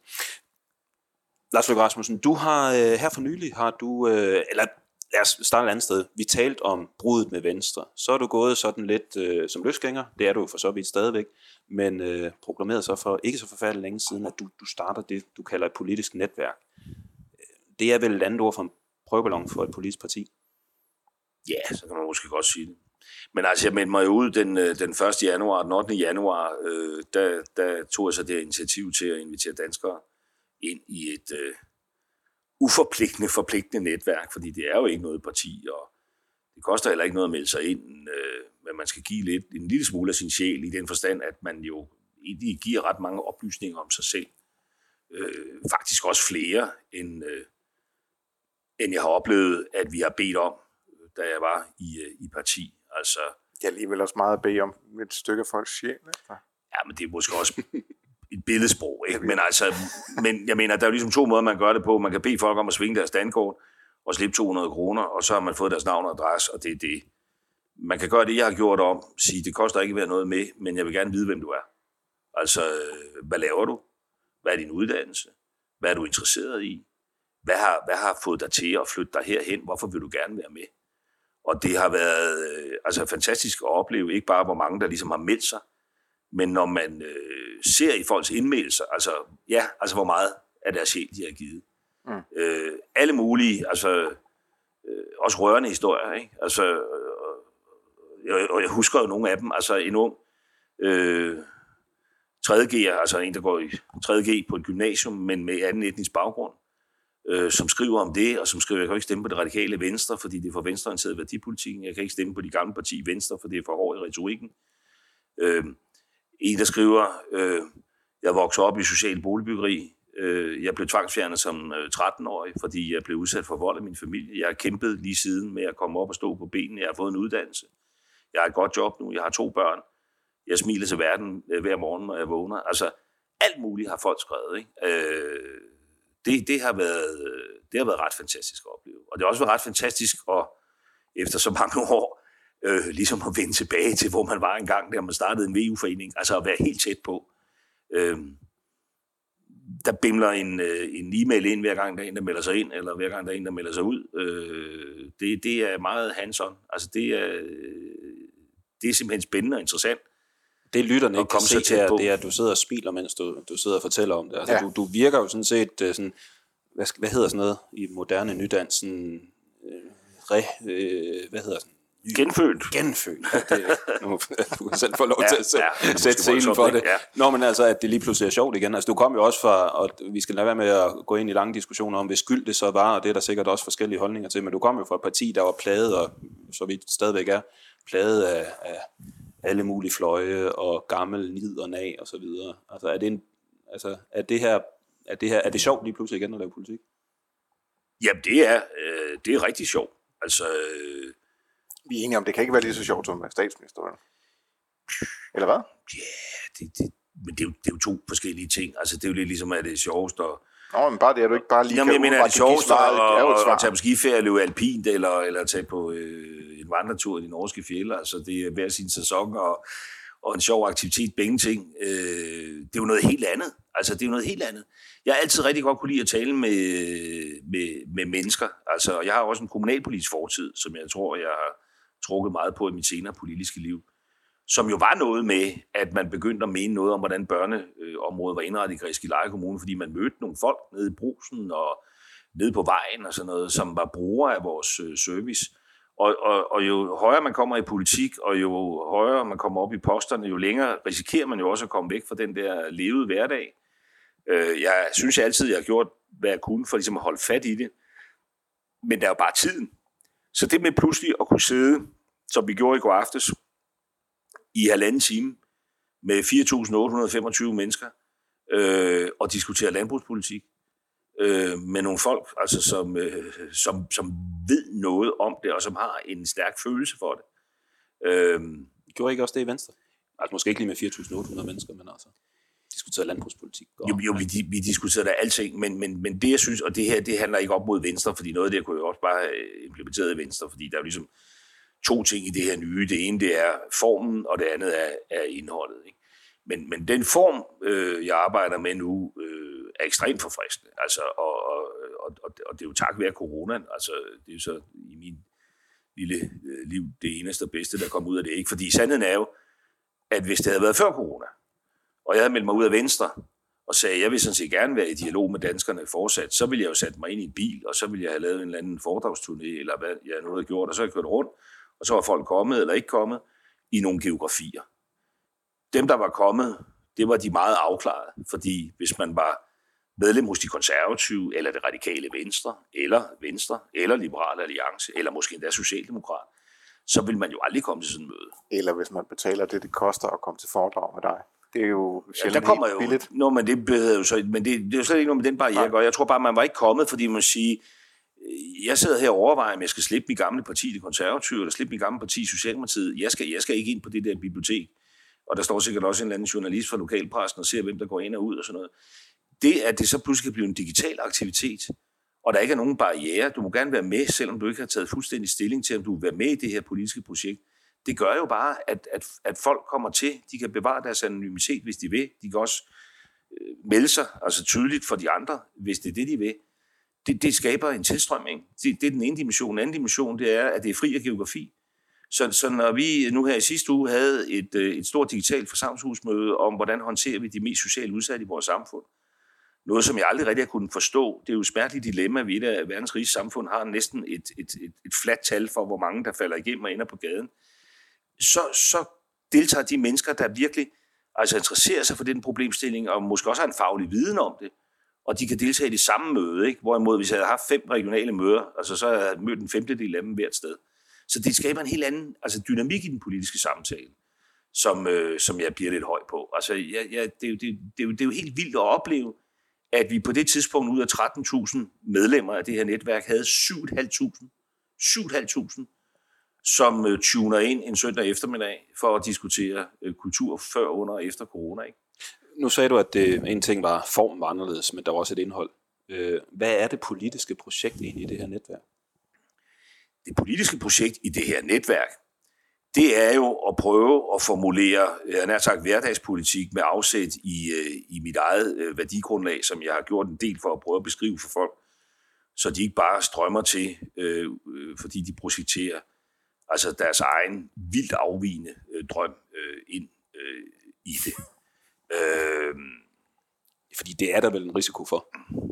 Lars Løkke Rasmussen, du har øh, her for nylig, har du... Øh, eller lad os starte et andet sted. Vi talte om bruddet med Venstre. Så er du gået sådan lidt øh, som løsgænger. Det er du for så vidt stadigvæk. Men øh, proklamerede så for ikke så forfærdeligt længe siden, at du, du starter det, du kalder et politisk netværk. Det er vel et andet ord for en prøveballon for et politisk parti? Ja, så kan man måske godt sige det. Men altså, jeg meldte mig jo ud den, den første januar, den ottende januar, øh, der, der tog jeg så det her initiativ til at invitere danskere ind i et øh, uforpligtende, forpligtende netværk, fordi det er jo ikke noget parti, og det koster heller ikke noget at melde sig ind, øh, men man skal give lidt, en lille smule af sin sjæl i den forstand, at man jo egentlig giver ret mange oplysninger om sig selv. Øh, faktisk også flere, end, øh, end jeg har oplevet, at vi har bedt om, da jeg var i, i parti. Altså, jeg er alligevel også meget at bede om et stykke af folks sjæl. Ikke? Ja, men det er måske også et billedsprog, ikke? Men, altså, men jeg mener, der er jo ligesom to måder, man gør det på. Man kan bede folk om at svinge deres dankort og slippe to hundrede kroner, og så har man fået deres navn og adresse, og det er det. Man kan gøre det, jeg har gjort om, sige, det koster ikke at være noget med, men jeg vil gerne vide, hvem du er. Altså, hvad laver du? Hvad er din uddannelse? Hvad er du interesseret i? Hvad har, hvad har fået dig til at flytte dig herhen? Hvorfor vil du gerne være med? Og det har været øh, altså fantastisk at opleve, ikke bare hvor mange, der ligesom har meldt sig, men når man øh, ser i folks indmeldelser, altså, ja, altså hvor meget af deres sjæl, de har givet. Mm. Øh, alle mulige, altså øh, også rørende historier, ikke? Altså, øh, og jeg husker jo nogle af dem, altså en ung øh, tredje G'er, altså en, der går i tredje G på et gymnasium, men med anden etnisk baggrund, øh, som skriver om det, og som skriver, jeg kan ikke stemme på det radikale Venstre, fordi det er for venstreorienteret værdipolitikken. Jeg kan ikke stemme på de gamle parti Venstre, for det er for hårdt i retorikken. Øh, en, der skriver, øh, jeg voksede op i social boligbyggeri. Øh, jeg blev tvangsfjernet som øh, tretten-årig, fordi jeg blev udsat for vold af min familie. Jeg har kæmpet lige siden med at komme op og stå på benene. Jeg har fået en uddannelse. Jeg har et godt job nu. Jeg har to børn. Jeg smiler til verden øh, hver morgen, når jeg vågner. Altså, alt muligt har folk skrevet, ikke? Øh, Det, det, har været, det har været ret fantastisk at opleve. Og det har også været ret fantastisk at, efter så mange år, øh, ligesom at vende tilbage til, hvor man var engang, da man startede en V U-forening, altså at være helt tæt på. Øh, der bimler en, en e-mail ind, hver gang der er en, der melder sig ind, eller hver gang der er en, der melder sig ud. Øh, det, det er meget hands-on. Altså det er, det er simpelthen spændende og interessant. Det lytterne ikke kan se her, det er, at du sidder og smiler, mens du, du sidder og fortæller om det. Altså, ja. du, du virker jo sådan set, sådan, hvad, hvad hedder sådan noget i moderne nydans, sådan, øh, re, øh, hvad hedder sådan? Genfødt. Genfødt. Det, nu, du kan selv få lov til ja, at sætte, ja, sætte scenen for det. Ja. Nå, men altså, at det lige pludselig er sjovt igen. Altså, du kom jo også fra, og vi skal lade være med at gå ind i lange diskussioner om, hvad skyld det så var, og det er der sikkert også forskellige holdninger til, men du kom jo fra et parti, der var plaget, og så vidt stadigvæk er, plaget af, af alle mulige fløje og gammel nid og nag og så videre. Altså er det en, altså er det her er det her er det sjovt lige pludselig igen at lave politik? Jamen det er øh, det er rigtig sjovt. Altså øh, vi er enige om det kan ikke være lige så sjovt som at være statsminister, eller, eller hvad? Ja, det, det, men det er, jo, det er jo to forskellige ting. Altså det er jo lidt ligesom at det er sjovest og Nå, men bare det er du ikke bare lige. Jamen, jeg mener, er det sjovest at, at tage på skiferie, løbe alpint, eller, eller tage på øh, en vandretur i de norske fjelde. Altså, det er hver sin sæson, og, og en sjov aktivitet, begge ting. Øh, det er jo noget helt andet. Altså, det er jo noget helt andet. Jeg har altid rigtig godt kunne lide at tale med, med, med mennesker. Altså, jeg har også en kommunalpolitisk fortid, som jeg tror, jeg har trukket meget på i mit senere politiske liv. Som jo var noget med, at man begyndte at mene noget om, hvordan børneområdet var indrettet i Græskeleje Kommune, fordi man mødte nogle folk nede i Brugsen og nede på vejen og sådan noget, som var brugere af vores øh, service. Og, og, og jo højere man kommer i politik, og jo højere man kommer op i posterne, jo længere risikerer man jo også at komme væk fra den der levede hverdag. Øh, jeg synes jeg altid, jeg har gjort, hvad jeg kunne for ligesom at holde fat i det. Men der er jo bare tiden. Så det med pludselig at kunne sidde, som vi gjorde i går aftes, i halvanden time med fire tusind otte hundrede og femogtyve mennesker øh, og diskutere landbrugspolitik øh, med nogle folk, altså, som, øh, som, som ved noget om det, og som har en stærk følelse for det. Øh, Gjorde I ikke også det i Venstre? Altså måske ikke lige med fire tusind otte hundrede mennesker, men altså diskutere landbrugspolitik. Og, jo, jo vi, vi diskuterer der alting, men, men, men det jeg synes, og det her, det handler ikke op mod Venstre, fordi noget af det kunne jo også bare have implementeret i Venstre, fordi der er jo ligesom to ting i det her nye. Det ene, det er formen, og det andet er, er indholdet. Ikke? Men, men den form, øh, jeg arbejder med nu, øh, er ekstremt forfriskende. Altså, og, og, og, og det er jo tak være coronaen. Altså, det er jo så i min lille øh, liv det eneste og bedste, der kom ud af det. Ikke? Fordi sandheden er jo, at hvis det havde været før corona, og jeg havde meldt mig ud af Venstre, og sagde, at jeg vil sådan set gerne være i dialog med danskerne fortsat, så ville jeg jo sætte mig ind i en bil, og så ville jeg have lavet en eller anden foredragsturné, eller hvad jeg nu havde gjort, og så havde jeg kørt rundt, og så var folk kommet eller ikke kommet i nogle geografier. Dem, der var kommet, det var de meget afklaret, fordi hvis man var medlem hos de konservative, eller det radikale Venstre, eller Venstre, eller Liberale Alliance, eller måske endda Socialdemokrat, så vil man jo aldrig komme til sådan en møde. Eller hvis man betaler det, det koster at komme til foredrag med dig. Det er jo sjældent ja, der kommer helt jo, billigt. Nå, men det behøver jo så, men det, det er jo slet ikke noget med den barriere, og jeg tror bare, man var ikke kommet, fordi man siger, jeg sidder her og overvejer, om jeg skal slippe mit gamle parti, det konservative, eller slippe mit gamle parti, Socialdemokratiet. Jeg skal, jeg skal ikke ind på det der bibliotek. Og der står sikkert også en eller anden journalist fra lokalpressen og ser, hvem der går ind og ud og sådan noget. Det, at det så pludselig kan blive en digital aktivitet, og der ikke er nogen barriere, du må gerne være med, selvom du ikke har taget fuldstændig stilling til, om du vil være med i det her politiske projekt. Det gør jo bare, at, at, at folk kommer til, de kan bevare deres anonymitet, hvis de vil. De kan også øh, melde sig, altså tydeligt for de andre, hvis det er det, de vil. Det, det skaber en tilstrømning. Det, det er den ene dimension. Den anden dimension, det er, at det er fri af geografi. Så, så når vi nu her i sidste uge havde et, et stort digitalt forsamlingshusmøde om, hvordan håndterer vi de mest socialt udsatte i vores samfund, noget, som jeg aldrig rigtig har kunnet forstå. Det er jo et smerteligt dilemma, at vi i et af verdens rigeste samfund har næsten et, et, et, et fladt tal for, hvor mange der falder igennem og ender på gaden. Så, så deltager de mennesker, der virkelig altså interesserer sig for den problemstilling, og måske også har en faglig viden om det, og de kan deltage i det samme møde. Ikke? Hvorimod, hvis jeg havde haft fem regionale møder, altså, så havde jeg mødt en femtedel af dem hvert sted. Så det skaber en helt anden altså, dynamik i den politiske samtale, som, øh, som jeg bliver lidt høj på. Altså, jeg, jeg, det, det, det, det, det er jo helt vildt at opleve, at vi på det tidspunkt ud af tretten tusind medlemmer af det her netværk havde syv tusind fem hundrede, som øh, tuner ind en søndag eftermiddag for at diskutere øh, kultur før, under og efter corona. Ikke? Nu sagde du, at det, en ting var, formen var anderledes, men der var også et indhold. Øh, hvad er det politiske projekt egentlig i det her netværk? Det politiske projekt i det her netværk, det er jo at prøve at formulere, jeg har nær sagt, hverdagspolitik med afsæt i, i mit eget værdigrundlag, som jeg har gjort en del for at prøve at beskrive for folk, så de ikke bare strømmer til, øh, fordi de projekterer altså deres egen vildt afvigende øh, drøm øh, ind øh, i det. Øh, fordi det er der vel en risiko for?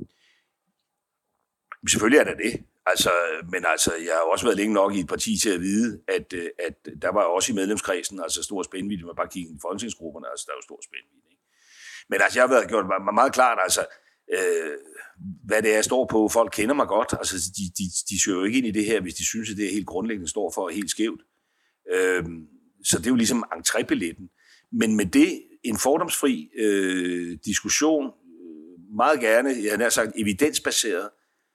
Selvfølgelig er der det. Altså, men altså, jeg har også været længe nok i et parti til at vide, at, at der var også i medlemskredsen altså stor spændvidde, man bare gik i folketingsgrupperne, altså der var stor spændvidde. Ikke? Men altså, jeg har været gjort mig meget klart, altså, øh, hvad det er, jeg står på. Folk kender mig godt, altså, de, de, de søger jo ikke ind i det her, hvis de synes, at det er helt grundlæggende står for helt skævt. Øh, så det er jo ligesom entrébilletten. Men med det, en fordomsfri øh, diskussion, meget gerne, jeg har nær sagt evidensbaseret,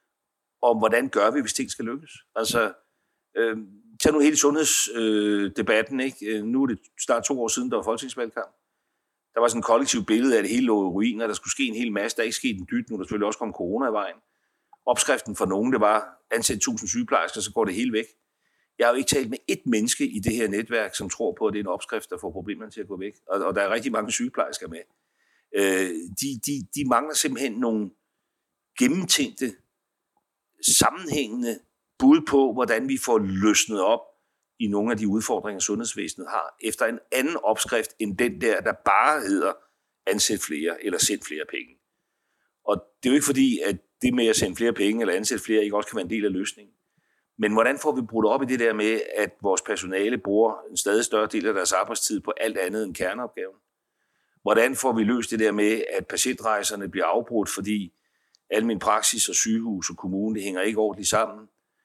om hvordan gør vi, hvis ting skal lykkes. Altså, øh, tag nu hele sundhedsdebatten, øh, ikke? Nu er det snart to år siden, der var folketingsvalgkamp. Der var sådan et kollektivt billede af, at det hele lå i ruiner, der skulle ske en hel masse, der ikke skete en dyt, nu der selvfølgelig også kom corona i vejen. Opskriften for nogen, det var ansæt tusind sygeplejersker, så går det hele væk. Jeg har jo ikke talt med ét menneske i det her netværk, som tror på, at det er en opskrift, der får problemerne til at gå væk. Og, og der er rigtig mange sygeplejersker med. Øh, de, de, de mangler simpelthen nogle gennemtænkte, sammenhængende bud på, hvordan vi får løsnet op i nogle af de udfordringer, sundhedsvæsenet har, efter en anden opskrift end den der, der bare hedder ansæt flere eller send flere penge. Og det er jo ikke fordi, at det med at sende flere penge eller ansætte flere ikke også kan være en del af løsningen. Men hvordan får vi brudt op i det der med, at vores personale bruger en stadig større del af deres arbejdstid på alt andet end kerneopgaven? Hvordan får vi løst det der med, at patientrejserne bliver afbrudt, fordi almen praksis og sygehus og kommune, det hænger ikke ordentligt sammen.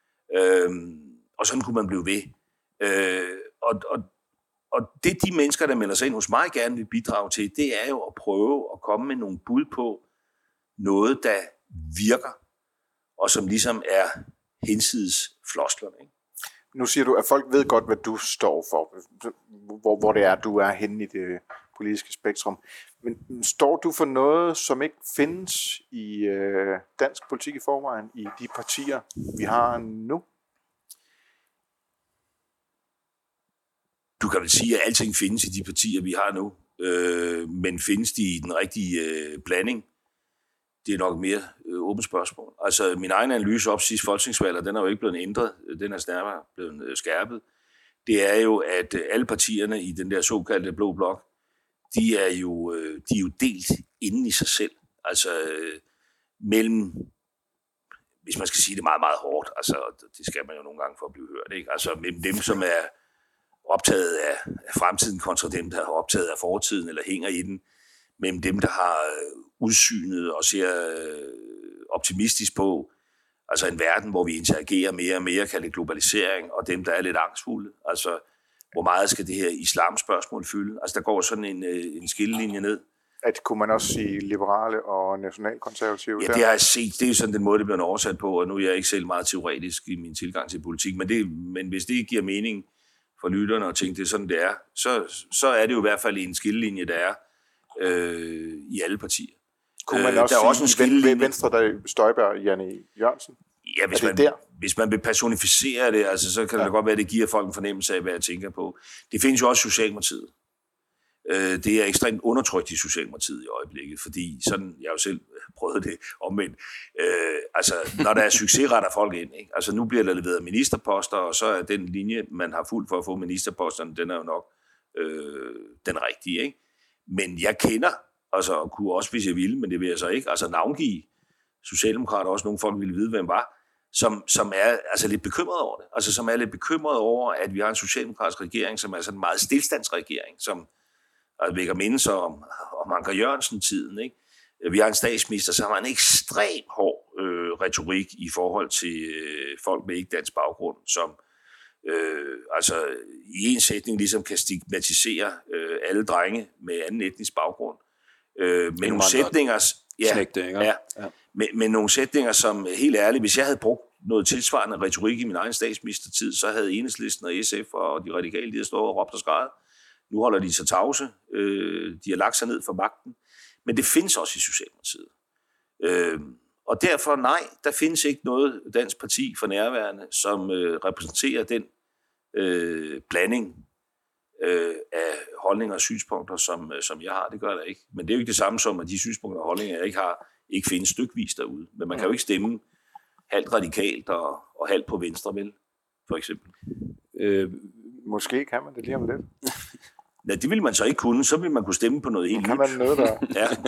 Øhm, og sådan kunne man blive ved. Øh, og, og, og det de mennesker, der melder sig ind hos mig, gerne vil bidrage til, det er jo at prøve at komme med nogle bud på noget, der virker, og som ligesom er hinsides flosklerne. Ikke? Nu siger du, at folk ved godt, hvad du står for, hvor, hvor det er, du er henne i det politiske spektrum. Men står du for noget, som ikke findes i øh, dansk politik i forvejen, i de partier, vi har nu? du kan vel sige, at alting findes i de partier, vi har nu. Øh, men findes de i den rigtige øh, blanding? Det er nok mere øh, åbent spørgsmål. Altså, min egen analyse op sidste folketingsvalg, den er jo ikke blevet ændret, den er snarere blevet øh, skærpet. Det er jo, at øh, alle partierne i den der såkaldte blå blok, de er jo, øh, de er jo delt inden i sig selv. Altså, øh, mellem, hvis man skal sige det meget, meget hårdt, altså, det skal man jo nogle gange for at blive hørt, ikke? Altså, mellem dem, som er optaget af, af fremtiden kontra dem, der er optaget af fortiden eller hænger i den, mellem dem, der har udsynet og ser optimistisk på, altså en verden, hvor vi interagerer mere og mere, kaldet globalisering, og dem, der er lidt angstfulde. Altså, hvor meget skal det her islamspørgsmål fylde? Altså, der går sådan en, en skillelinje ned. At kunne man også sige liberale og nationalkonservative? Ja, det har jeg set. Det er jo sådan den måde, det bliver oversat på, og nu er jeg ikke selv meget teoretisk i min tilgang til politik, men, det, men hvis det giver mening for lytterne og tænke, det er sådan, det er, så, så er det jo i hvert fald en skillelinje, der er øh, i alle partier. Kunne man også, øh, der er sige, også en ved Venstre, der Støjberg, Janne Jørgensen? Ja, hvis man, hvis man vil personificere det, altså, så kan det ja. godt være, at det giver folk en fornemmelse af, hvad jeg tænker på. Det findes jo også Socialdemokratiet. Øh, det er ekstremt undertrykt i Socialdemokratiet i øjeblikket, fordi sådan, jeg har jo selv prøvet det omvendt. Øh, altså, når der er succes, retter folk ind. Ikke? Altså, nu bliver der leveret ministerposter, og så er den linje, man har fulgt for at få ministerposterne, den er jo nok øh, den rigtige. Ikke? Men jeg kender, altså, og kunne også, hvis jeg ville, men det vil jeg så ikke, altså navngive socialdemokrater, også nogle folk ville vide, hvem var, som, som er altså lidt bekymret over det. Altså, som er lidt bekymret over, at vi har en socialdemokratisk regering, som er sådan en meget stillstandsregering, som altså, vækker mindelser om, om Anker Jørgensen-tiden, ikke? Vi har en statsminister, som har en ekstrem hård øh, retorik i forhold til øh, folk med ikke dansk baggrund, som øh, altså i en sætning ligesom kan stigmatisere øh, alle drenge med anden etnisk baggrund. Øh, med nogle sætninger, ja, Snægte, ikke? ja, ja. Med, med nogle sætninger, som helt ærligt, hvis jeg havde brugt noget tilsvarende retorik i min egen statsministertid, så havde Enhedslisten og S F og de radikale, de havde stået og råbt og skreget. Nu holder de sig tavse. Øh, de har lagt sig ned for magten. Men det findes også i Socialdemokratiet. Øh, og derfor nej, der findes ikke noget dansk parti for nærværende, som øh, repræsenterer den øh, blanding øh, af holdninger og synspunkter, som, øh, som jeg har. Det gør der ikke. Men det er jo ikke det samme som, at de synspunkter og holdninger, jeg ikke har, ikke findes stykvis derude. Men man kan jo ikke stemme halvt radikalt og, og halvt på venstre, vel? For eksempel. Øh, Måske kan man det lige om lidt. Ja, det ville man så ikke kunne. Så ville man kunne stemme på noget helt nyt. Kan man noget der?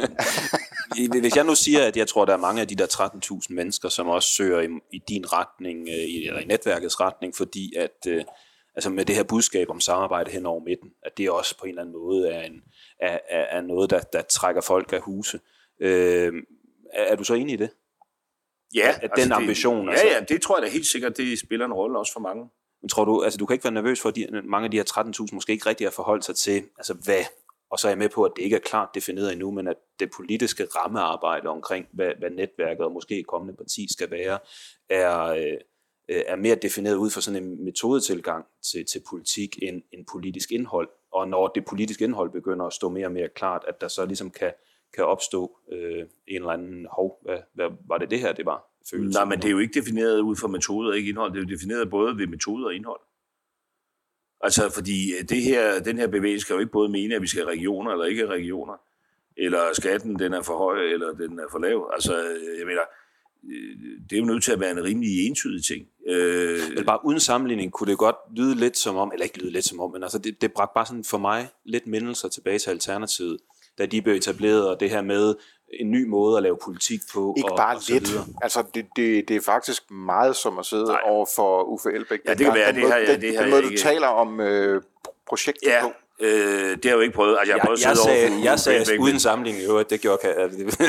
Ja. Hvis jeg nu siger, at jeg tror, der er mange af de der tretten tusind mennesker, som også søger i, i din retning, i, eller i netværkets retning, fordi at øh, altså med det her budskab om samarbejde hen over midten, at det også på en eller anden måde er, en, er, er, er noget, der, der trækker folk af huse. Øh, er, er du så enig i det? Ja. At altså den ambition? Det, altså, ja, ja, det tror jeg da helt sikkert, det spiller en rolle også for mange. Men tror du, altså du kan ikke være nervøs for, at de, mange af de her tretten tusind måske ikke rigtig har forholdt sig til, altså hvad, og så er jeg med på, at det ikke er klart defineret endnu, men at det politiske rammearbejde omkring, hvad, hvad netværket og måske kommende parti skal være, er, øh, er mere defineret ud fra sådan en metodetilgang til, til politik end, end politisk indhold. Og når det politiske indhold begynder at stå mere og mere klart, at der så ligesom kan, kan opstå øh, en eller anden, hov, hvad, hvad var det det her, det var? Nej, men det er jo ikke defineret ud fra metoder og ikke indhold. Det er jo defineret både ved metode og indhold. Altså, fordi det her, den her bevægelse skal jo ikke både mene, at vi skal have regioner eller ikke have regioner, eller skatten, den er for høj, eller den er for lav. Altså, jeg mener, det er jo nødt til at være en rimelig entydig ting. Øh... Men bare uden sammenligning kunne det godt lyde lidt som om, eller ikke lyde lidt som om, men altså, det, det bragte bare sådan for mig lidt mindelser tilbage til Alternativet, da de blev etableret, og det her med en ny måde at lave politik på. Ikke og, bare og lidt. Altså, det, det, det er faktisk meget som at sidde Nej. over for Uffe Elbæk. Ja, det kan være, den det måde, her, ja, den, det her den måde, du ikke... taler om øh, projektet ja, på. Øh, det har jeg jo ikke prøvet. Altså, jeg har prøvet jeg, at sidde jeg over sagde, for jeg sagde Elbæk, uden sammenligning, jo, at det gjorde kan.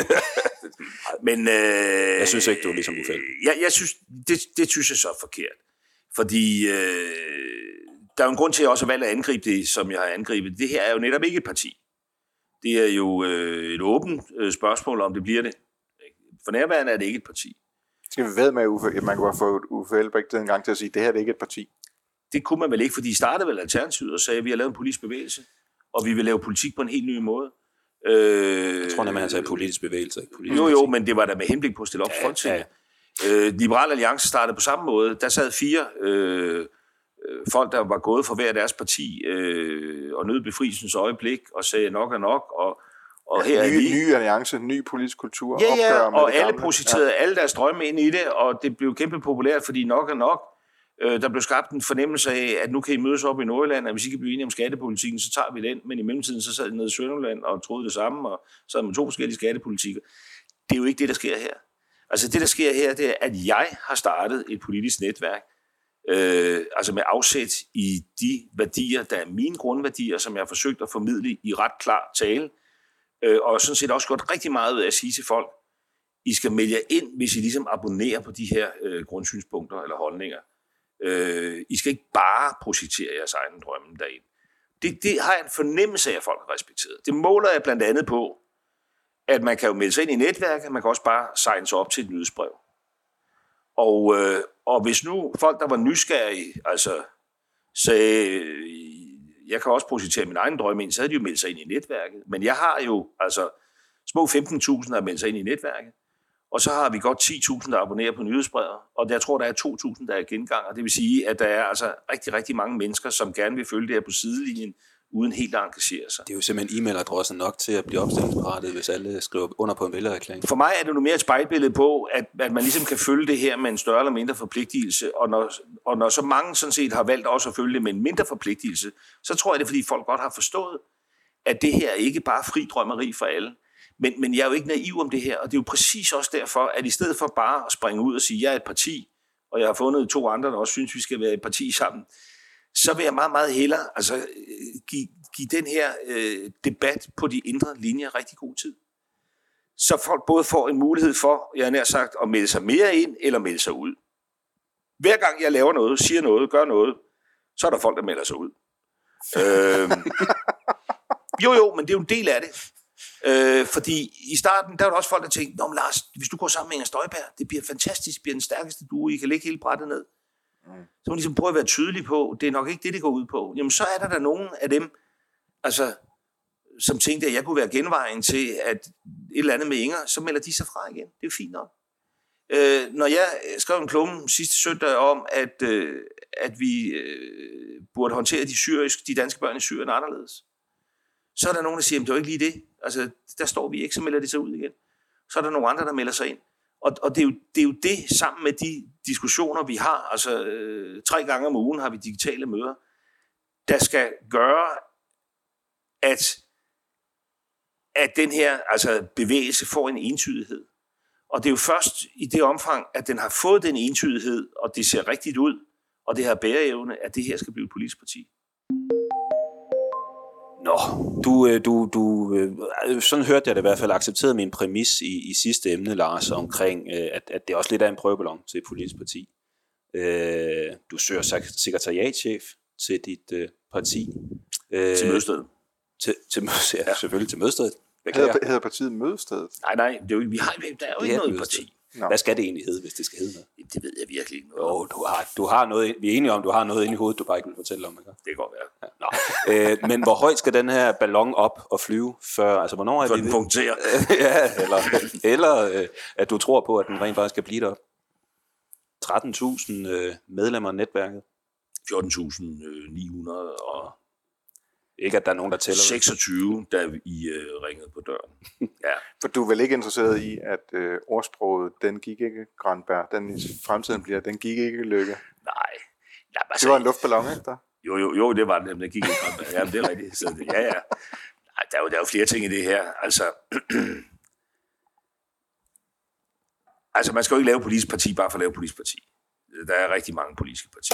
men øh, jeg synes ikke, du er ligesom Uffe. Jeg, jeg synes, det, det synes jeg så er forkert. Fordi øh, der er jo en grund til, at jeg også har valgt at angribe det, som jeg har angribet. Det her er jo netop ikke et parti. Det er jo øh, et åbent øh, spørgsmål, om det bliver det. For nærværende er det ikke et parti. Skal vi ved med, Uffe, at man kan bare få Uffe Elbæk den gang til at sige, at det her er ikke et parti? Det kunne man vel ikke, fordi de startede vel Alternativet og sagde, at vi har lavet en politisk bevægelse, og vi vil lave politik på en helt ny måde. Øh, jeg tror nemlig, han sagde politisk bevægelse, ikke politisk Jo, jo, politik. men det var da med henblik på at stille op ja, for Folketinget. Ja, ja. Øh, Liberal Alliance startede på samme måde. Der sad fire øh, øh, folk, der var gået fra hver deres parti øh, og nød befrielsens øjeblik og sagde nok er nok, og, og her nye, er vi. Ny alliance, ny politisk kultur. Ja, ja, og alle gamle. projiterede ja. alle deres drømme ind i det, og det blev kæmpe populært, fordi nok er nok. Øh, der blev skabt en fornemmelse af, at nu kan I mødes op i Nordjylland, og hvis I kan blive enige om skattepolitikken, så tager vi den. Men i mellemtiden så sad I nede i Sønderjylland og troede det samme, og så havde man to forskellige skattepolitikker. Det er jo ikke det, der sker her. Altså det, der sker her, det er, at jeg har startet et politisk netværk, øh, altså med afsæt i de værdier, der er mine grundværdier, som jeg har forsøgt at formidle i ret klar tale, øh, og sådan set også gjort rigtig meget ud af at sige til folk, I skal melde jer ind, hvis I ligesom abonnerer på de her øh, grundsynspunkter eller holdninger. Øh, I skal ikke bare projektere jeres egen drømme derind. Det, det har jeg en fornemmelse af, at folk har respekteret. Det måler jeg blandt andet på, at man kan jo melde sig ind i netværket, man kan også bare signe sig op til et nyhedsbrev. Og, øh, og hvis nu folk, der var nysgerrige, altså sagde, jeg kan også projektere min egen drømme ind, så havde de jo meldt sig ind i netværket. Men jeg har jo altså små femten tusind, der har meldt sig ind i netværket. Og så har vi godt ti tusind, der abonnerer på nyhedsbrevet, og jeg tror, der er to tusind, der er genganger. Det vil sige, at der er altså rigtig, rigtig mange mennesker, som gerne vil følge det her på sidelinjen, uden helt at engagere sig. Det er jo simpelthen e-mailadresser nok til at blive opstillingsberettiget, hvis alle skriver under på en vælgererklæring. For mig er det nu mere et spejlbillede på, at, at man ligesom kan følge det her med en større eller mindre forpligtelse, og når, og når så mange sådan set har valgt også at følge det med en mindre forpligtelse, så tror jeg det, er, fordi folk godt har forstået, at det her ikke bare er fri drømmeri for alle. Men, men jeg er jo ikke naiv om det her, og det er jo præcis også derfor, at i stedet for bare at springe ud og sige, at jeg er et parti, og jeg har fundet to andre, der også synes, vi skal være et parti sammen, så vil jeg meget, meget hellere altså, give, give den her øh, debat på de indre linjer rigtig god tid. Så folk både får en mulighed for, jeg har nær sagt, at melde sig mere ind, eller melde sig ud. Hver gang jeg laver noget, siger noget, gør noget, så er der folk, der melder sig ud. øh, jo, jo, men det er jo en del af det. Øh, fordi i starten, der var der også folk, der tænkte, nå, men Lars, hvis du går sammen med Inger Støjberg, det bliver fantastisk, det bliver den stærkeste duo, I kan lægge hele brættet ned. Mm. Så må man ligesom prøve at være tydelig på, det er nok ikke det, det går ud på. Jamen, så er der der nogen af dem, altså, som tænkte, at jeg kunne være genvejen til, at et eller andet med Inger, så melder de sig fra igen. Det er jo fint nok. Øh, når jeg skrev en klumme sidste søndag om, at, øh, at vi øh, burde håndtere de, syriske, de danske børn i Syrien anderledes, så er der nogen, der siger, at det er jo ikke lige det. Altså, der står vi ikke, så melder de sig ud igen. Så er der nogle andre, der melder sig ind. Og, og det, er jo, det er jo det, sammen med de diskussioner, vi har, altså øh, tre gange om ugen har vi digitale møder, der skal gøre, at, at den her altså, bevægelse får en entydighed. Og det er jo først i det omfang, at den har fået den entydighed, og det ser rigtigt ud, og det har bæreevne, at det her skal blive et politisk parti. Nå, du, du, du, sådan hørte jeg det i hvert fald, accepterede min præmis i, i sidste emne, Lars, omkring, at, at det også lidt er en prøveballon til et politisk parti. Du søger sekretariatschef til dit parti. Til mødestedet. Til, til, ja, selvfølgelig til mødestedet. Hedder, hedder partiet Mødestedet? Nej, nej, det er jo, vi har, der er jo ikke noget parti. No. Hvad skal det egentlig hedde, hvis det skal hedde noget? Det ved jeg virkelig ikke noget. Jo, du har, du har noget, vi er enige om, du har noget inde i hovedet, du bare ikke vil fortælle om. Ikke? Det kan godt være. Ja. Nå. øh, men hvor højt skal den her ballon op og flyve, før, altså hvornår er for det? den punkterer. ja, eller, eller øh, at du tror på, at den rent faktisk skal blive der. tretten tusind øh, medlemmer af netværket. fjorten tusind ni hundrede og ikke at der er nogen, der tæller. seksogtyve, da I øh, ringede på døren. Ja. For du er vel ikke interesseret i, at øh, ordsproget, den gik ikke, Granberg, den i fremtiden bliver, den gik ikke, Lykke? Nej. Ja, altså, det var en luftballon, ikke der? Jo, jo, jo, det var den, den gik ikke, Granberg. Jamen, det er rigtigt. Så det, ja, ja. Nej, der er, jo, der er jo flere ting i det her. Altså, altså, man skal jo ikke lave politisk parti, bare for at lave politisk parti. Der er rigtig mange politiske partier.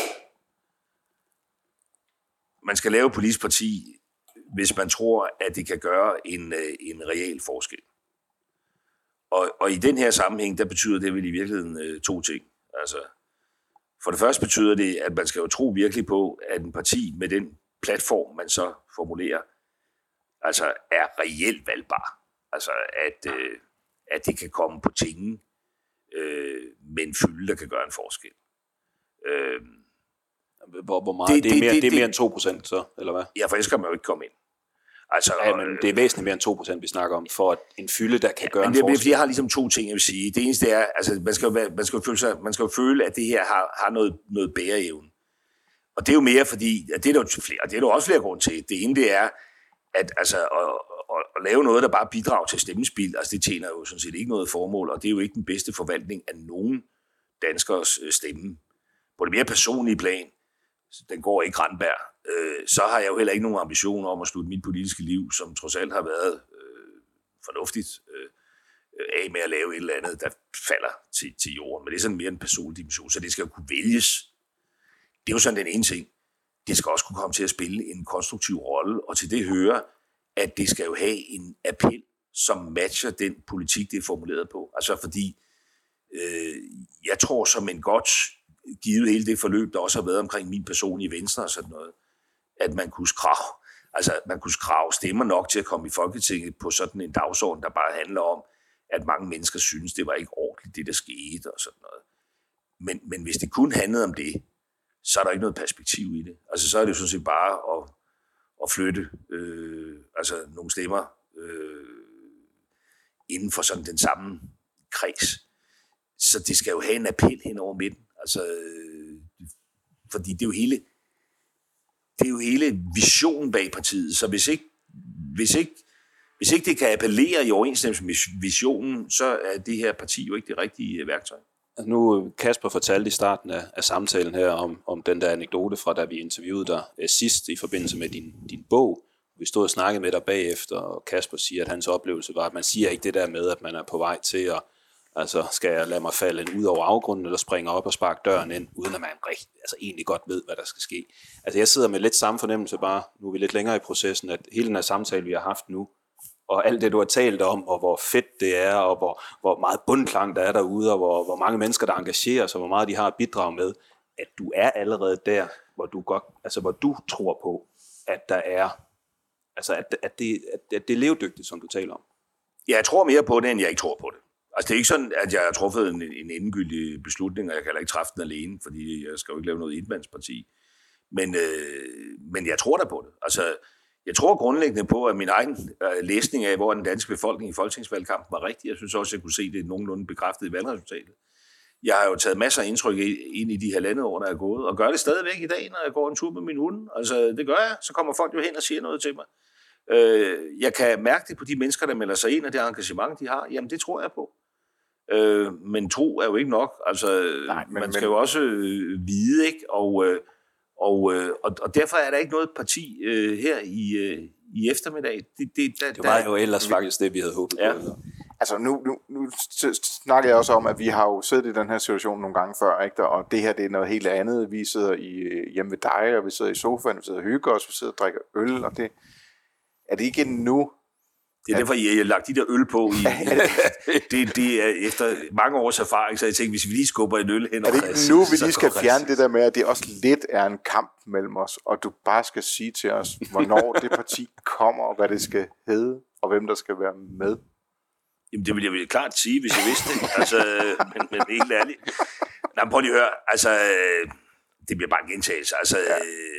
Man skal lave politisk parti, hvis man tror, at det kan gøre en, en reel forskel. Og, og i den her sammenhæng, der betyder det vel i virkeligheden to ting. Altså, for det første betyder det, at man skal jo tro virkelig på, at en parti med den platform, man så formulerer, altså er reelt valgbar. Altså, at, øh, at det kan komme på tingen øh, med en fylde, der kan gøre en forskel. Øh, Hvor, hvor meget? Det, det, det, er mere, det, det er mere end to procent, så, eller hvad? Ja, for ellers kan man jo ikke komme ind. Altså, ja, men det er væsentligt mere end to procent, vi snakker om, for at en fylde, der kan ja, gøre en det, forskel. Fordi jeg har ligesom to ting, jeg vil sige. Det eneste er, altså, man skal jo, være, man skal jo føle sig, man skal jo føle, at det her har, har noget, noget bæreevne. Og det er jo mere fordi, at det er der jo flere, og det er der også flere grunde til. Det ene det er, at altså, at, at, at lave noget, der bare bidrager til stemmespil, altså det tjener jo sådan set ikke noget formål, og det er jo ikke den bedste forvaltning af nogen danskers stemme. På det mere personlige plan, den går ikke Randberg, øh, så har jeg jo heller ikke nogen ambitioner om at slutte mit politiske liv, som trods alt har været øh, fornuftigt, øh, af med at lave et eller andet, der falder til, til jorden. Men det er sådan mere en personlig dimension, så det skal jo kunne vælges. Det er jo sådan den ene ting. Det skal også kunne komme til at spille en konstruktiv rolle, og til det hører, at det skal jo have en appel, som matcher den politik, det er formuleret på. Altså fordi, øh, jeg tror som en godt, givet hele det forløb, der også har været omkring min person i Venstre og sådan noget, at man kunne skrave, altså man kunne skrave stemmer nok til at komme i Folketinget på sådan en dagsorden, der bare handler om, at mange mennesker synes, det var ikke ordentligt, det der skete og sådan noget. Men, men hvis det kun handlede om det, så er der ikke noget perspektiv i det. Altså så er det jo sådan set bare at, at flytte øh, altså nogle stemmer øh, inden for sådan den samme kreds. Så det skal jo have en appel hen over midten. Altså, øh, fordi det er jo hele det er jo hele visionen bag partiet. Så hvis ikke, hvis ikke, hvis ikke det kan appellere i overensstemmelse med visionen, så er det her parti jo ikke det rigtige værktøj. Nu, Kasper fortalte i starten af, af samtalen her om, om den der anekdote fra, da vi interviewede dig eh, sidst i forbindelse med din, din bog. Vi stod og snakkede med dig bagefter, og Kasper siger, at hans oplevelse var, at man siger ikke det der med, at man er på vej til at, altså skal jeg lade mig falde ud over afgrunden, eller springe op og sparke døren ind, uden at man rigtig, altså egentlig godt ved, hvad der skal ske. Altså jeg sidder med lidt samme fornemmelse bare, nu er vi lidt længere i processen, at hele den her samtale, vi har haft nu, og alt det, du har talt om, og hvor fedt det er, og hvor, hvor meget bundklang der er derude, og hvor, hvor mange mennesker, der engagerer sig, hvor meget de har at bidrage med, at du er allerede der, hvor du, godt, altså, hvor du tror på, at der er, altså at, at, det, at, at det er levedygtigt, som du taler om. Ja, jeg tror mere på det, end jeg ikke tror på det. Altså det er ikke sådan, at jeg har truffet en, en endegyldig beslutning, og jeg kan heller ikke træffe den alene, fordi jeg skal jo ikke lave noget etmandsparti. Men, øh, men jeg tror da på det. Altså jeg tror grundlæggende på, at min egen læsning af, hvor den danske befolkning i folketingsvalgkampen var rigtig. Jeg synes også, at jeg kunne se det nogenlunde bekræftet i valgresultatet. Jeg har jo taget masser af indtryk ind i de halvandet år, der er gået, og gør det stadigvæk i dag, når jeg går en tur med min hund. Altså, det gør jeg. Så kommer folk jo hen og siger noget til mig. Jeg kan mærke det på de mennesker, der melder sig ind, og det engagement, de har. Jamen, det tror jeg på. Men tro er jo ikke nok. Altså, Nej, men, man skal men... jo også vide, ikke? Og... Og, og, og derfor er der ikke noget parti øh, her i, øh, i eftermiddag. Det, det, der, det var jo ellers faktisk det, vi havde håbet ja. på. Altså nu, nu, nu snakker jeg også om, at vi har jo siddet i den her situation nogle gange før, ikke? Og det her det er noget helt andet. Vi sidder i, hjemme ved dig, og vi sidder i sofaen, vi sidder og hygger os, vi sidder og drikker øl, og det er det ikke nu. Det er derfor, jeg har lagt de der øl på. I, det, det er efter mange års erfaring, så jeg tænkte, hvis vi lige skubber en øl hen. Er det ikke nu, vi lige skal fjerne det der med, at det også lidt er en kamp mellem os, og du bare skal sige til os, hvornår det parti kommer, og hvad det skal hedde, og hvem der skal være med? Jamen, det vil jeg vel klart sige, hvis jeg vidste det. Altså, men, men helt ærligt. Nej, prøv lige at høre. Altså, det bliver bare en gentagelse. Altså, ja.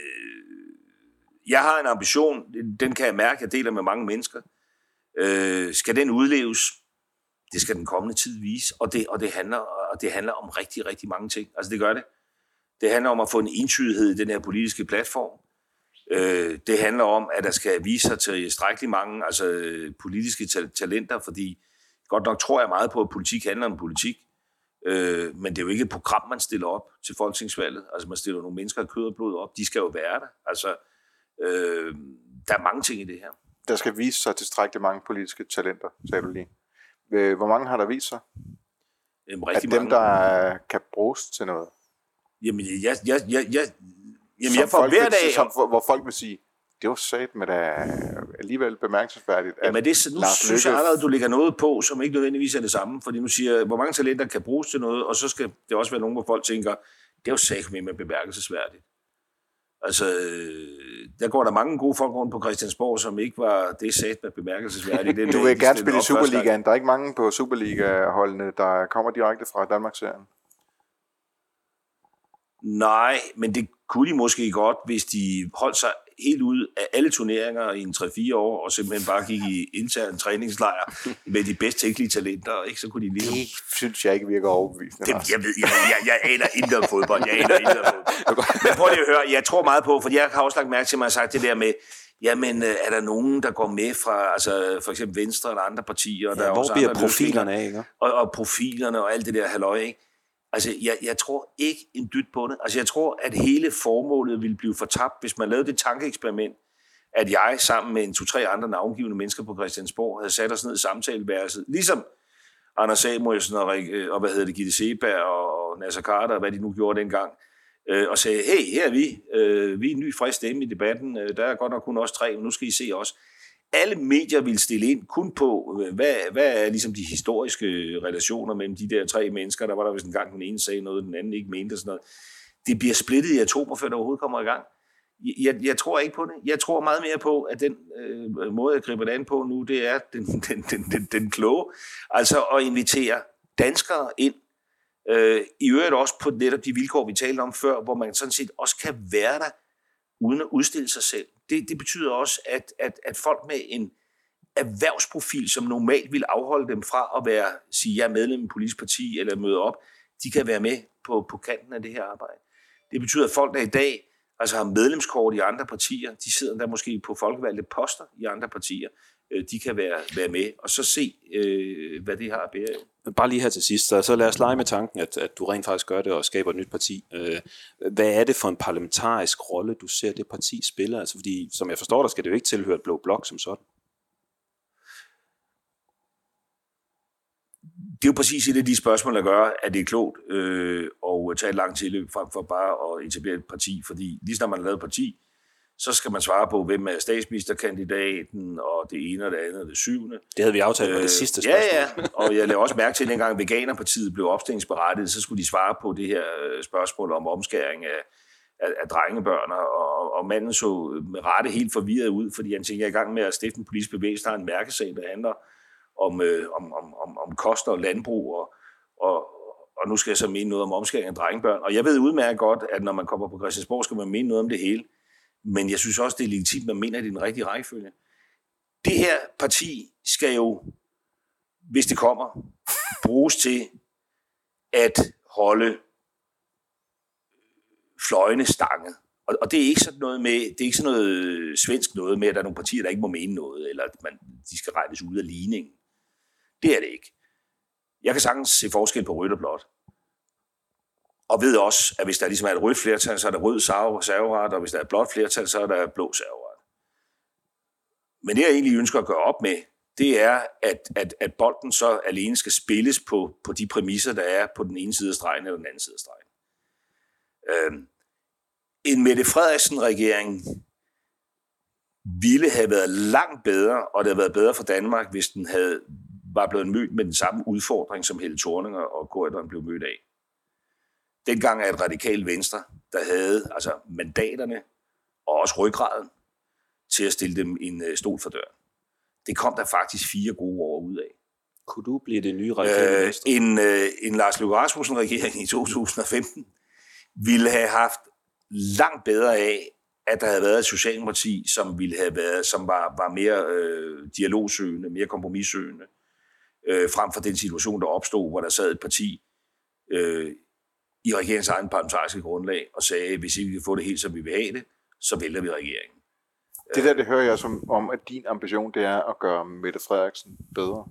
Jeg har en ambition, den kan jeg mærke, jeg deler med mange mennesker. Øh, skal den udleves? Det skal den kommende tid vise, og det, og det, handler, og det handler om rigtig, rigtig mange ting. Altså det gør det. Det handler om at få en entydighed i den her politiske platform. Øh, det handler om, at der skal vise sig til strækkeligt mange altså, politiske ta- talenter, fordi godt nok tror jeg meget på, at politik handler om politik, øh, men det er jo ikke et program, man stiller op til folketingsvalget. Altså man stiller nogle mennesker af kød og blod op, de skal jo være der. Altså, øh, der er mange ting i det her. Der skal vise sig tilstrækkeligt mange politiske talenter, sagde du lige. Hvor mange har der vist sig? Jamen, rigtig at dem, mange. der kan bruges til noget? Jamen, jeg, jeg, jeg, jeg, jamen, jeg får hver dag... Som, hvor folk vil sige, det var sat med da alligevel bemærkelsesværdigt. Jamen, det er, nu synes jeg allerede, du lægger noget på, som ikke nødvendigvis er det samme. Fordi nu siger hvor mange talenter kan bruges til noget, og så skal det også være nogen, hvor folk tænker, det er jo sat med bemærkelsesværdigt. Altså, der går der mange gode folk rundt på Christiansborg, som ikke var det sat med bemærkelsesværdigt. Det du vil gerne spille i Superligaen. Der er ikke mange på Superliga-holdene, der kommer direkte fra Danmarksserien. Nej, men det kunne de måske godt, hvis de holdt sig helt ud af alle turneringer i en tre fire år, og simpelthen bare gik i intern træningslejr med de bedst tænkelige talenter, ikke? Så kunne de ligesom... Det synes jeg ikke virker overbevisende. Det, jeg ved, jeg, jeg, jeg aner intet om fodbold. Jeg aner intet om fodbold. Men prøv lige at høre, jeg tror meget på, for jeg har også lagt mærke til, at man har sagt det der med, jamen, er der nogen, der går med fra, altså for eksempel Venstre eller andre partier? Ja, der er hvor også bliver andre profilerne af, ikke? Og, og profilerne og alt det der halløj, ikke? Altså, jeg, jeg tror ikke en dyt på det. Altså, jeg tror, at hele formålet ville blive fortabt, hvis man lavede det tankeeksperiment, at jeg sammen med en to-tre andre navngivende mennesker på Christiansborg havde sat os ned i samtaleværelset, ligesom Anders Samuelsen og, og hvad hedder det, Gitte Seeberg og Nasser Carter, og hvad de nu gjorde dengang, øh, og sagde, hey, her er vi. Øh, vi er en ny frisk stemme i debatten. Der er godt nok kun os tre, men nu skal I se os. Alle medier ville stille ind kun på, hvad, hvad er ligesom de historiske relationer mellem de der tre mennesker. Der var der vist en gang, den ene sagde noget, den anden ikke mente og sådan noget. Det bliver splittet i atomer, før det overhovedet kommer i gang. Jeg, jeg tror ikke på det. Jeg tror meget mere på, at den øh, måde, jeg griber det an på nu, det er den, den, den, den, den kloge. Altså at invitere danskere ind, øh, i øvrigt også på netop de vilkår, vi talte om før, hvor man sådan set også kan være der, uden at udstille sig selv. Det, det betyder også, at, at, at folk med en erhvervsprofil, som normalt vil afholde dem fra at være, sige, jeg er medlem i et politisk parti eller møde op, de kan være med på, på kanten af det her arbejde. Det betyder, at folk, der i dag altså har medlemskort i andre partier, de sidder der måske på folkevalgte poster i andre partier, de kan være, være med, og så se, øh, hvad det har at bære. Bare lige her til sidst, så, så lad os lege med tanken, at, at du rent faktisk gør det og skaber et nyt parti. Øh, hvad er det for en parlamentarisk rolle, du ser det parti spiller? Altså, fordi, som jeg forstår dig, skal det jo ikke tilhøre et blå blok som sådan. Det er jo præcis et af de spørgsmål, der gør, at det er klogt øh, at tage et langt tilløb frem for bare at etablere et parti, fordi lige når man har lavet et parti, så skal man svare på, hvem er statsministerkandidaten, og det ene og det andet og det syvende. Det havde vi aftalt med øh, det sidste spørgsmål. Ja, ja, og jeg lavede også mærke til, at dengang Veganerpartiet blev opstillingsberettiget, så skulle de svare på det her spørgsmål om omskæring af, af, af drengebørn, og, og manden så med rette helt forvirret ud, fordi han tænkte, jeg er i gang med at stifte en politisk bevægelse, der har en mærkesag, der handler om, øh, om, om, om, om kost og landbrug, og, og, og nu skal jeg så mene noget om omskæring af drengebørn. Og jeg ved udmærket godt, at når man kommer på Christiansborg, skal man mene noget om det hele. Men jeg synes også, det er legitimt, at man mener, at det er den rigtige rækkefølge. Det her parti skal jo, hvis det kommer, bruges til at holde fløjene stanget. Og, og det er ikke sådan noget med, det er ikke sådan noget svensk noget med, at der er nogle partier, der ikke må mene noget, eller at man, de skal regnes ud af ligningen. Det er det ikke. Jeg kan sagtens se forskel på rødt og blåt. Og ved også, at hvis der ligesom er et rødt flertal, så er der rød serveret, og hvis der er et blåt flertal, så er der blå serveret. Men det, jeg egentlig ønsker at gøre op med, det er, at, at, at bolden så alene skal spilles på, på de præmisser, der er på den ene side af stregen eller den anden side af stregen. Øhm, en Mette Frederiksen-regering ville have været langt bedre, og det havde været bedre for Danmark, hvis den havde, var blevet mødt med den samme udfordring, som Helle Thorning og Corydon blev mødt af. Dengang er et radikalt Venstre, der havde altså mandaterne og også ryggraden til at stille dem en stol for døren. Det kom der faktisk fire gode år ud af. Kunne du blive det nye radikale øh, Venstre? En, øh, en Lars Løkke Rasmussen-regering i to tusind og femten ville have haft langt bedre af, at der havde været et Socialdemokrati, som ville have været, som var, var mere øh, dialogsøgende, mere kompromissøgende, øh, frem for den situation, der opstod, hvor der sad et parti øh, i regeringens egen parlamentariske grundlag og sagde, hvis ikke vi kan få det helt, som vi vil have det, så vælger vi regeringen. Det der, det hører jeg som om, at din ambition, det er at gøre Mette Frederiksen bedre.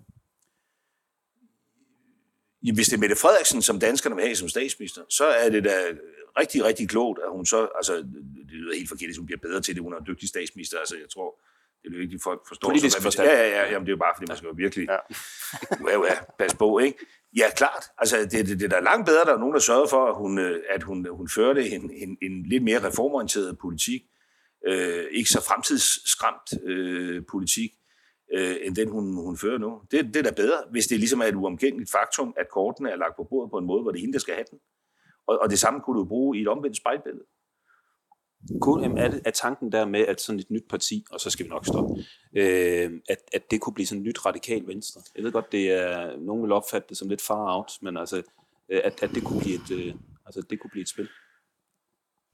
Hvis det er Mette Frederiksen, som danskerne vil have som statsminister, så er det da rigtig, rigtig klogt, at hun så, altså det lyder helt forkert, at hun bliver bedre til det, hun er en dygtig statsminister, altså jeg tror, det er jo ikke, folk forstår. Politisk forstand. Ja, ja, ja, jamen det er jo bare, fordi man skal jo virkelig, ja, ja, ja pas på, ikke? Ja, klart. Altså, det, det, det er da langt bedre, der er nogen, der sørger for, at hun, at hun, hun førte en, en, en lidt mere reformorienteret politik, øh, ikke så fremtidsskræmt øh, politik, øh, end den, hun, hun fører nu. Det, det er da bedre, hvis det ligesom er et uomgængeligt faktum, at kortene er lagt på bordet på en måde, hvor det er hende, der skal have den. Og, og det samme kunne du bruge i et omvendt spejlbillede. Kunne, er, det, er tanken der med, at sådan et nyt parti, og så skal vi nok stoppe, øh, at, at det kunne blive sådan et nyt radikalt Venstre? Jeg ved godt, det er, nogen vil opfatte det som lidt far out, men altså, at, at det, kunne blive et, øh, altså, det kunne blive et spil.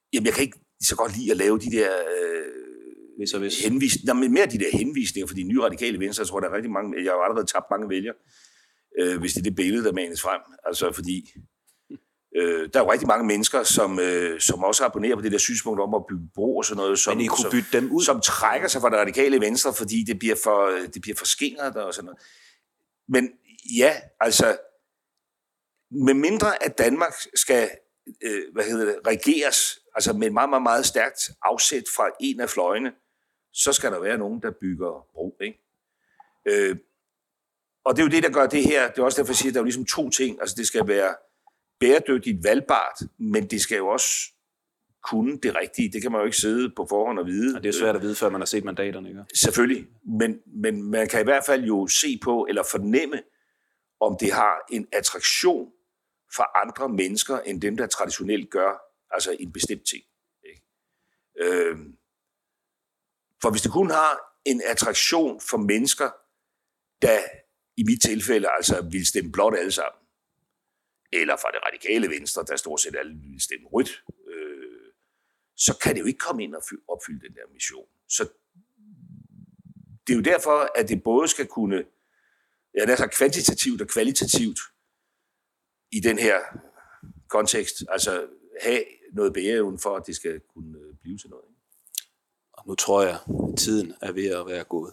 Jamen, jeg kan ikke så godt lide at lave de der øh, hvis og hvis. henvisninger. Nej, men mere de der henvisninger, fordi nye radikale venstre, jeg tror, der er rigtig mange, jeg har jo allerede tabt mange vælgere, øh, hvis det er det billede, der manes frem. Altså, fordi øh, der er jo rigtig mange mennesker, som, øh, som også abonnerer på det der synspunkt om at bygge bro og sådan noget, som, men I kunne bytte dem ud? Som trækker sig fra det radikale venstre, fordi det bliver for, det bliver for skingret og sådan noget. Men ja, altså, med mindre at Danmark skal øh, hvad hedder det, regeres, altså med meget, meget, meget stærkt afsæt fra en af fløjene, så skal der være nogen, der bygger bro, ikke? Øh, og det er jo det, der gør det her. Det er også derfor, jeg siger, at der er jo ligesom to ting. Altså, det skal være bæredygtigt valgbart, men det skal jo også kunne det rigtige. Det kan man jo ikke sidde på forhånd og vide. Og det er svært at vide, før man har set mandaterne, ikke? Selvfølgelig, men, men man kan i hvert fald jo se på, eller fornemme, om det har en attraktion for andre mennesker, end dem, der traditionelt gør altså en bestemt ting. Ikke? Øh, for hvis det kun har en attraktion for mennesker, der i mit tilfælde altså vil stemme blot alle sammen, eller fra det radikale venstre, der stort set alle vil stemme rødt, øh, så kan det jo ikke komme ind og opfylde den der mission. Så det er jo derfor, at det både skal kunne, ja, det er så kvantitativt og kvalitativt i den her kontekst, altså have noget bæreevne for, at det skal kunne blive til noget. Og nu tror jeg, at tiden er ved at være gået.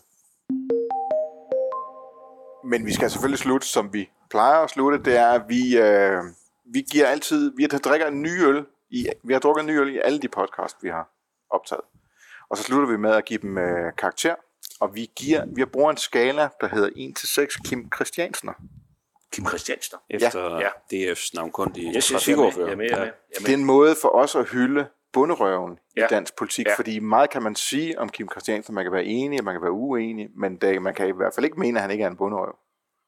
Men vi skal selvfølgelig slutte, som vi plejer at slutte. Det er, at vi, øh, vi giver altid, vi drikker en ny øl. I, vi har drukket en ny øl i alle de podcasts, vi har optaget. Og så slutter vi med at give dem øh, karakter. Og vi giver, vi har brugt en skala, der hedder en til seks Kim Christiansener. Kim Christiansen. Efter ja. D F's navnkundige yes, trafikordfører. Jeg med, jeg med, jeg med. Det er en måde for os at hylde bunderøven ja. i dansk politik, ja. fordi meget kan man sige om Kim Christiansen. Man kan være enig, man kan være uenig, men det, man kan i hvert fald ikke mene, at han ikke er en bunderøv.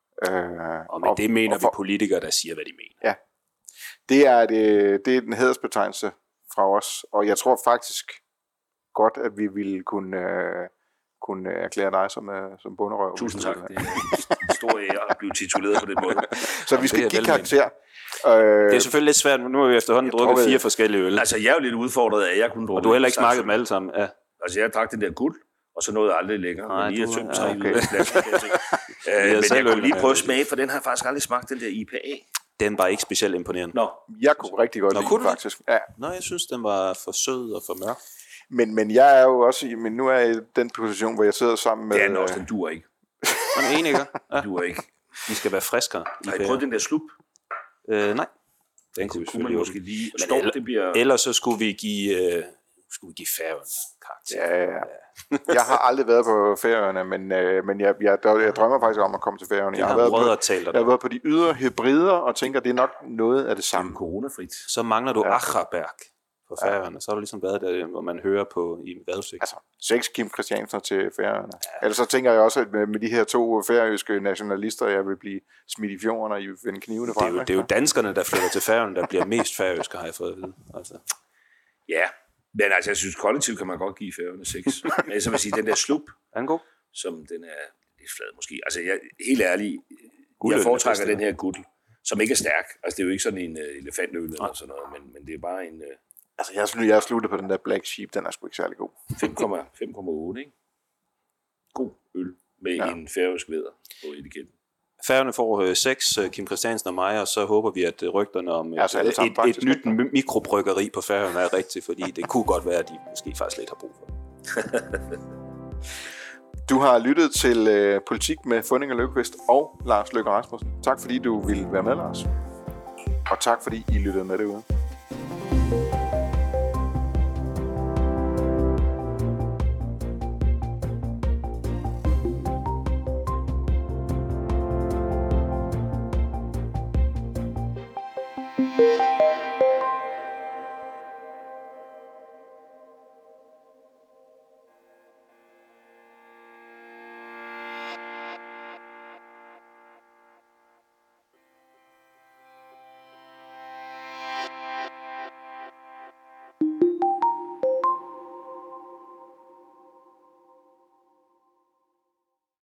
Øh, og men det mener og for, vi politikere, der siger, hvad de mener. Ja, det er, det, det er den hædersbetegnelse fra os, og jeg tror faktisk godt, at vi ville kunne, øh, kunne erklære dig som, øh, som bunderøv. Tusind tak. Det er en stor ære at blive tituleret på den måde. Så vi skal give karakter. Øh, det er selvfølgelig lidt svært, nu har vi efterhånden drukket fire forskellige øl. Altså, jeg er jo lidt udfordret af, at jeg kunne drukke. Og du har heller ikke smagt dem alle sammen. Ja. Altså, jeg drak den der guld, og så nåede jeg aldrig længere. Nej, men lige du, tømt ja, okay. Flasker, øh, men jeg kunne lige prøve at smage, for den har faktisk aldrig smagt, den der I P A. Den var ikke specielt imponerende. Nå. Jeg kunne rigtig godt Nå, lide den, faktisk. Ja. Nå, jeg synes, den var for sød og for mørk. Men, men jeg er jo også i, men nu er jeg i den position, hvor jeg sidder sammen med... Ja, den også, den duer ikke. Den er enig, ikke? Ja. Duer ikke. Vi skal være friskere. Har I prøvet den der slup? Øh, nej. Den kunne vi kunne man måske lige... Stop, eller, det bliver... Ellers så skulle vi give, øh, skulle vi give Færøerne karakter. Ja, ja. Jeg har aldrig været på Færøerne, men, øh, men jeg, jeg, jeg drømmer faktisk om at komme til Færøerne. Jeg har, været på, jeg har været på de ydre hybrider, og tænker, det er nok noget af det samme. Coronafrit. Så mangler du ja. Acherberg på Færøerne. Ja. Så har du ligesom været der, hvor man hører på i vejrudsigt. Altså, seks Kim Christiansen til Færøerne. Ja. Ellers så tænker jeg også, at med, med de her to færøske nationalister, jeg vil blive smidt i fjorden, og I vil finde knivene frem. Det er jo, det er jo danskerne, der flytter til Færøerne, der bliver mest færøske, har jeg fået at vide. Altså. Ja, men altså, jeg synes, kollektivt kan man godt give Færøerne seks. Men så vil sige, den der slup, som den er lidt flad måske. Altså, jeg, helt ærligt, jeg foretrækker den her guddel, som ikke er stærk. Altså, det er jo ikke sådan en uh, elefantøl eller sådan noget, men, men det er bare en... Uh, altså, jeg har, jeg har sluttet på den der Black Sheep, den er sgu ikke særlig god. fem komma otte, ikke? God øl med ja. en færøsk vædder på etiketten. Færøerne får seks, Kim Christiansen og mig, og så håber vi, at rygterne om et, altså, et, et, et nyt mikrobryggeri på Færøerne er rigtigt, fordi det kunne godt være, at de måske faktisk lidt har brug for det. Du har lyttet til øh, Politik med Funding og Løvqvist og Lars Løkke Rasmussen. Tak fordi du ville være med, Lars. Og tak fordi I lyttede med derude. Thank you.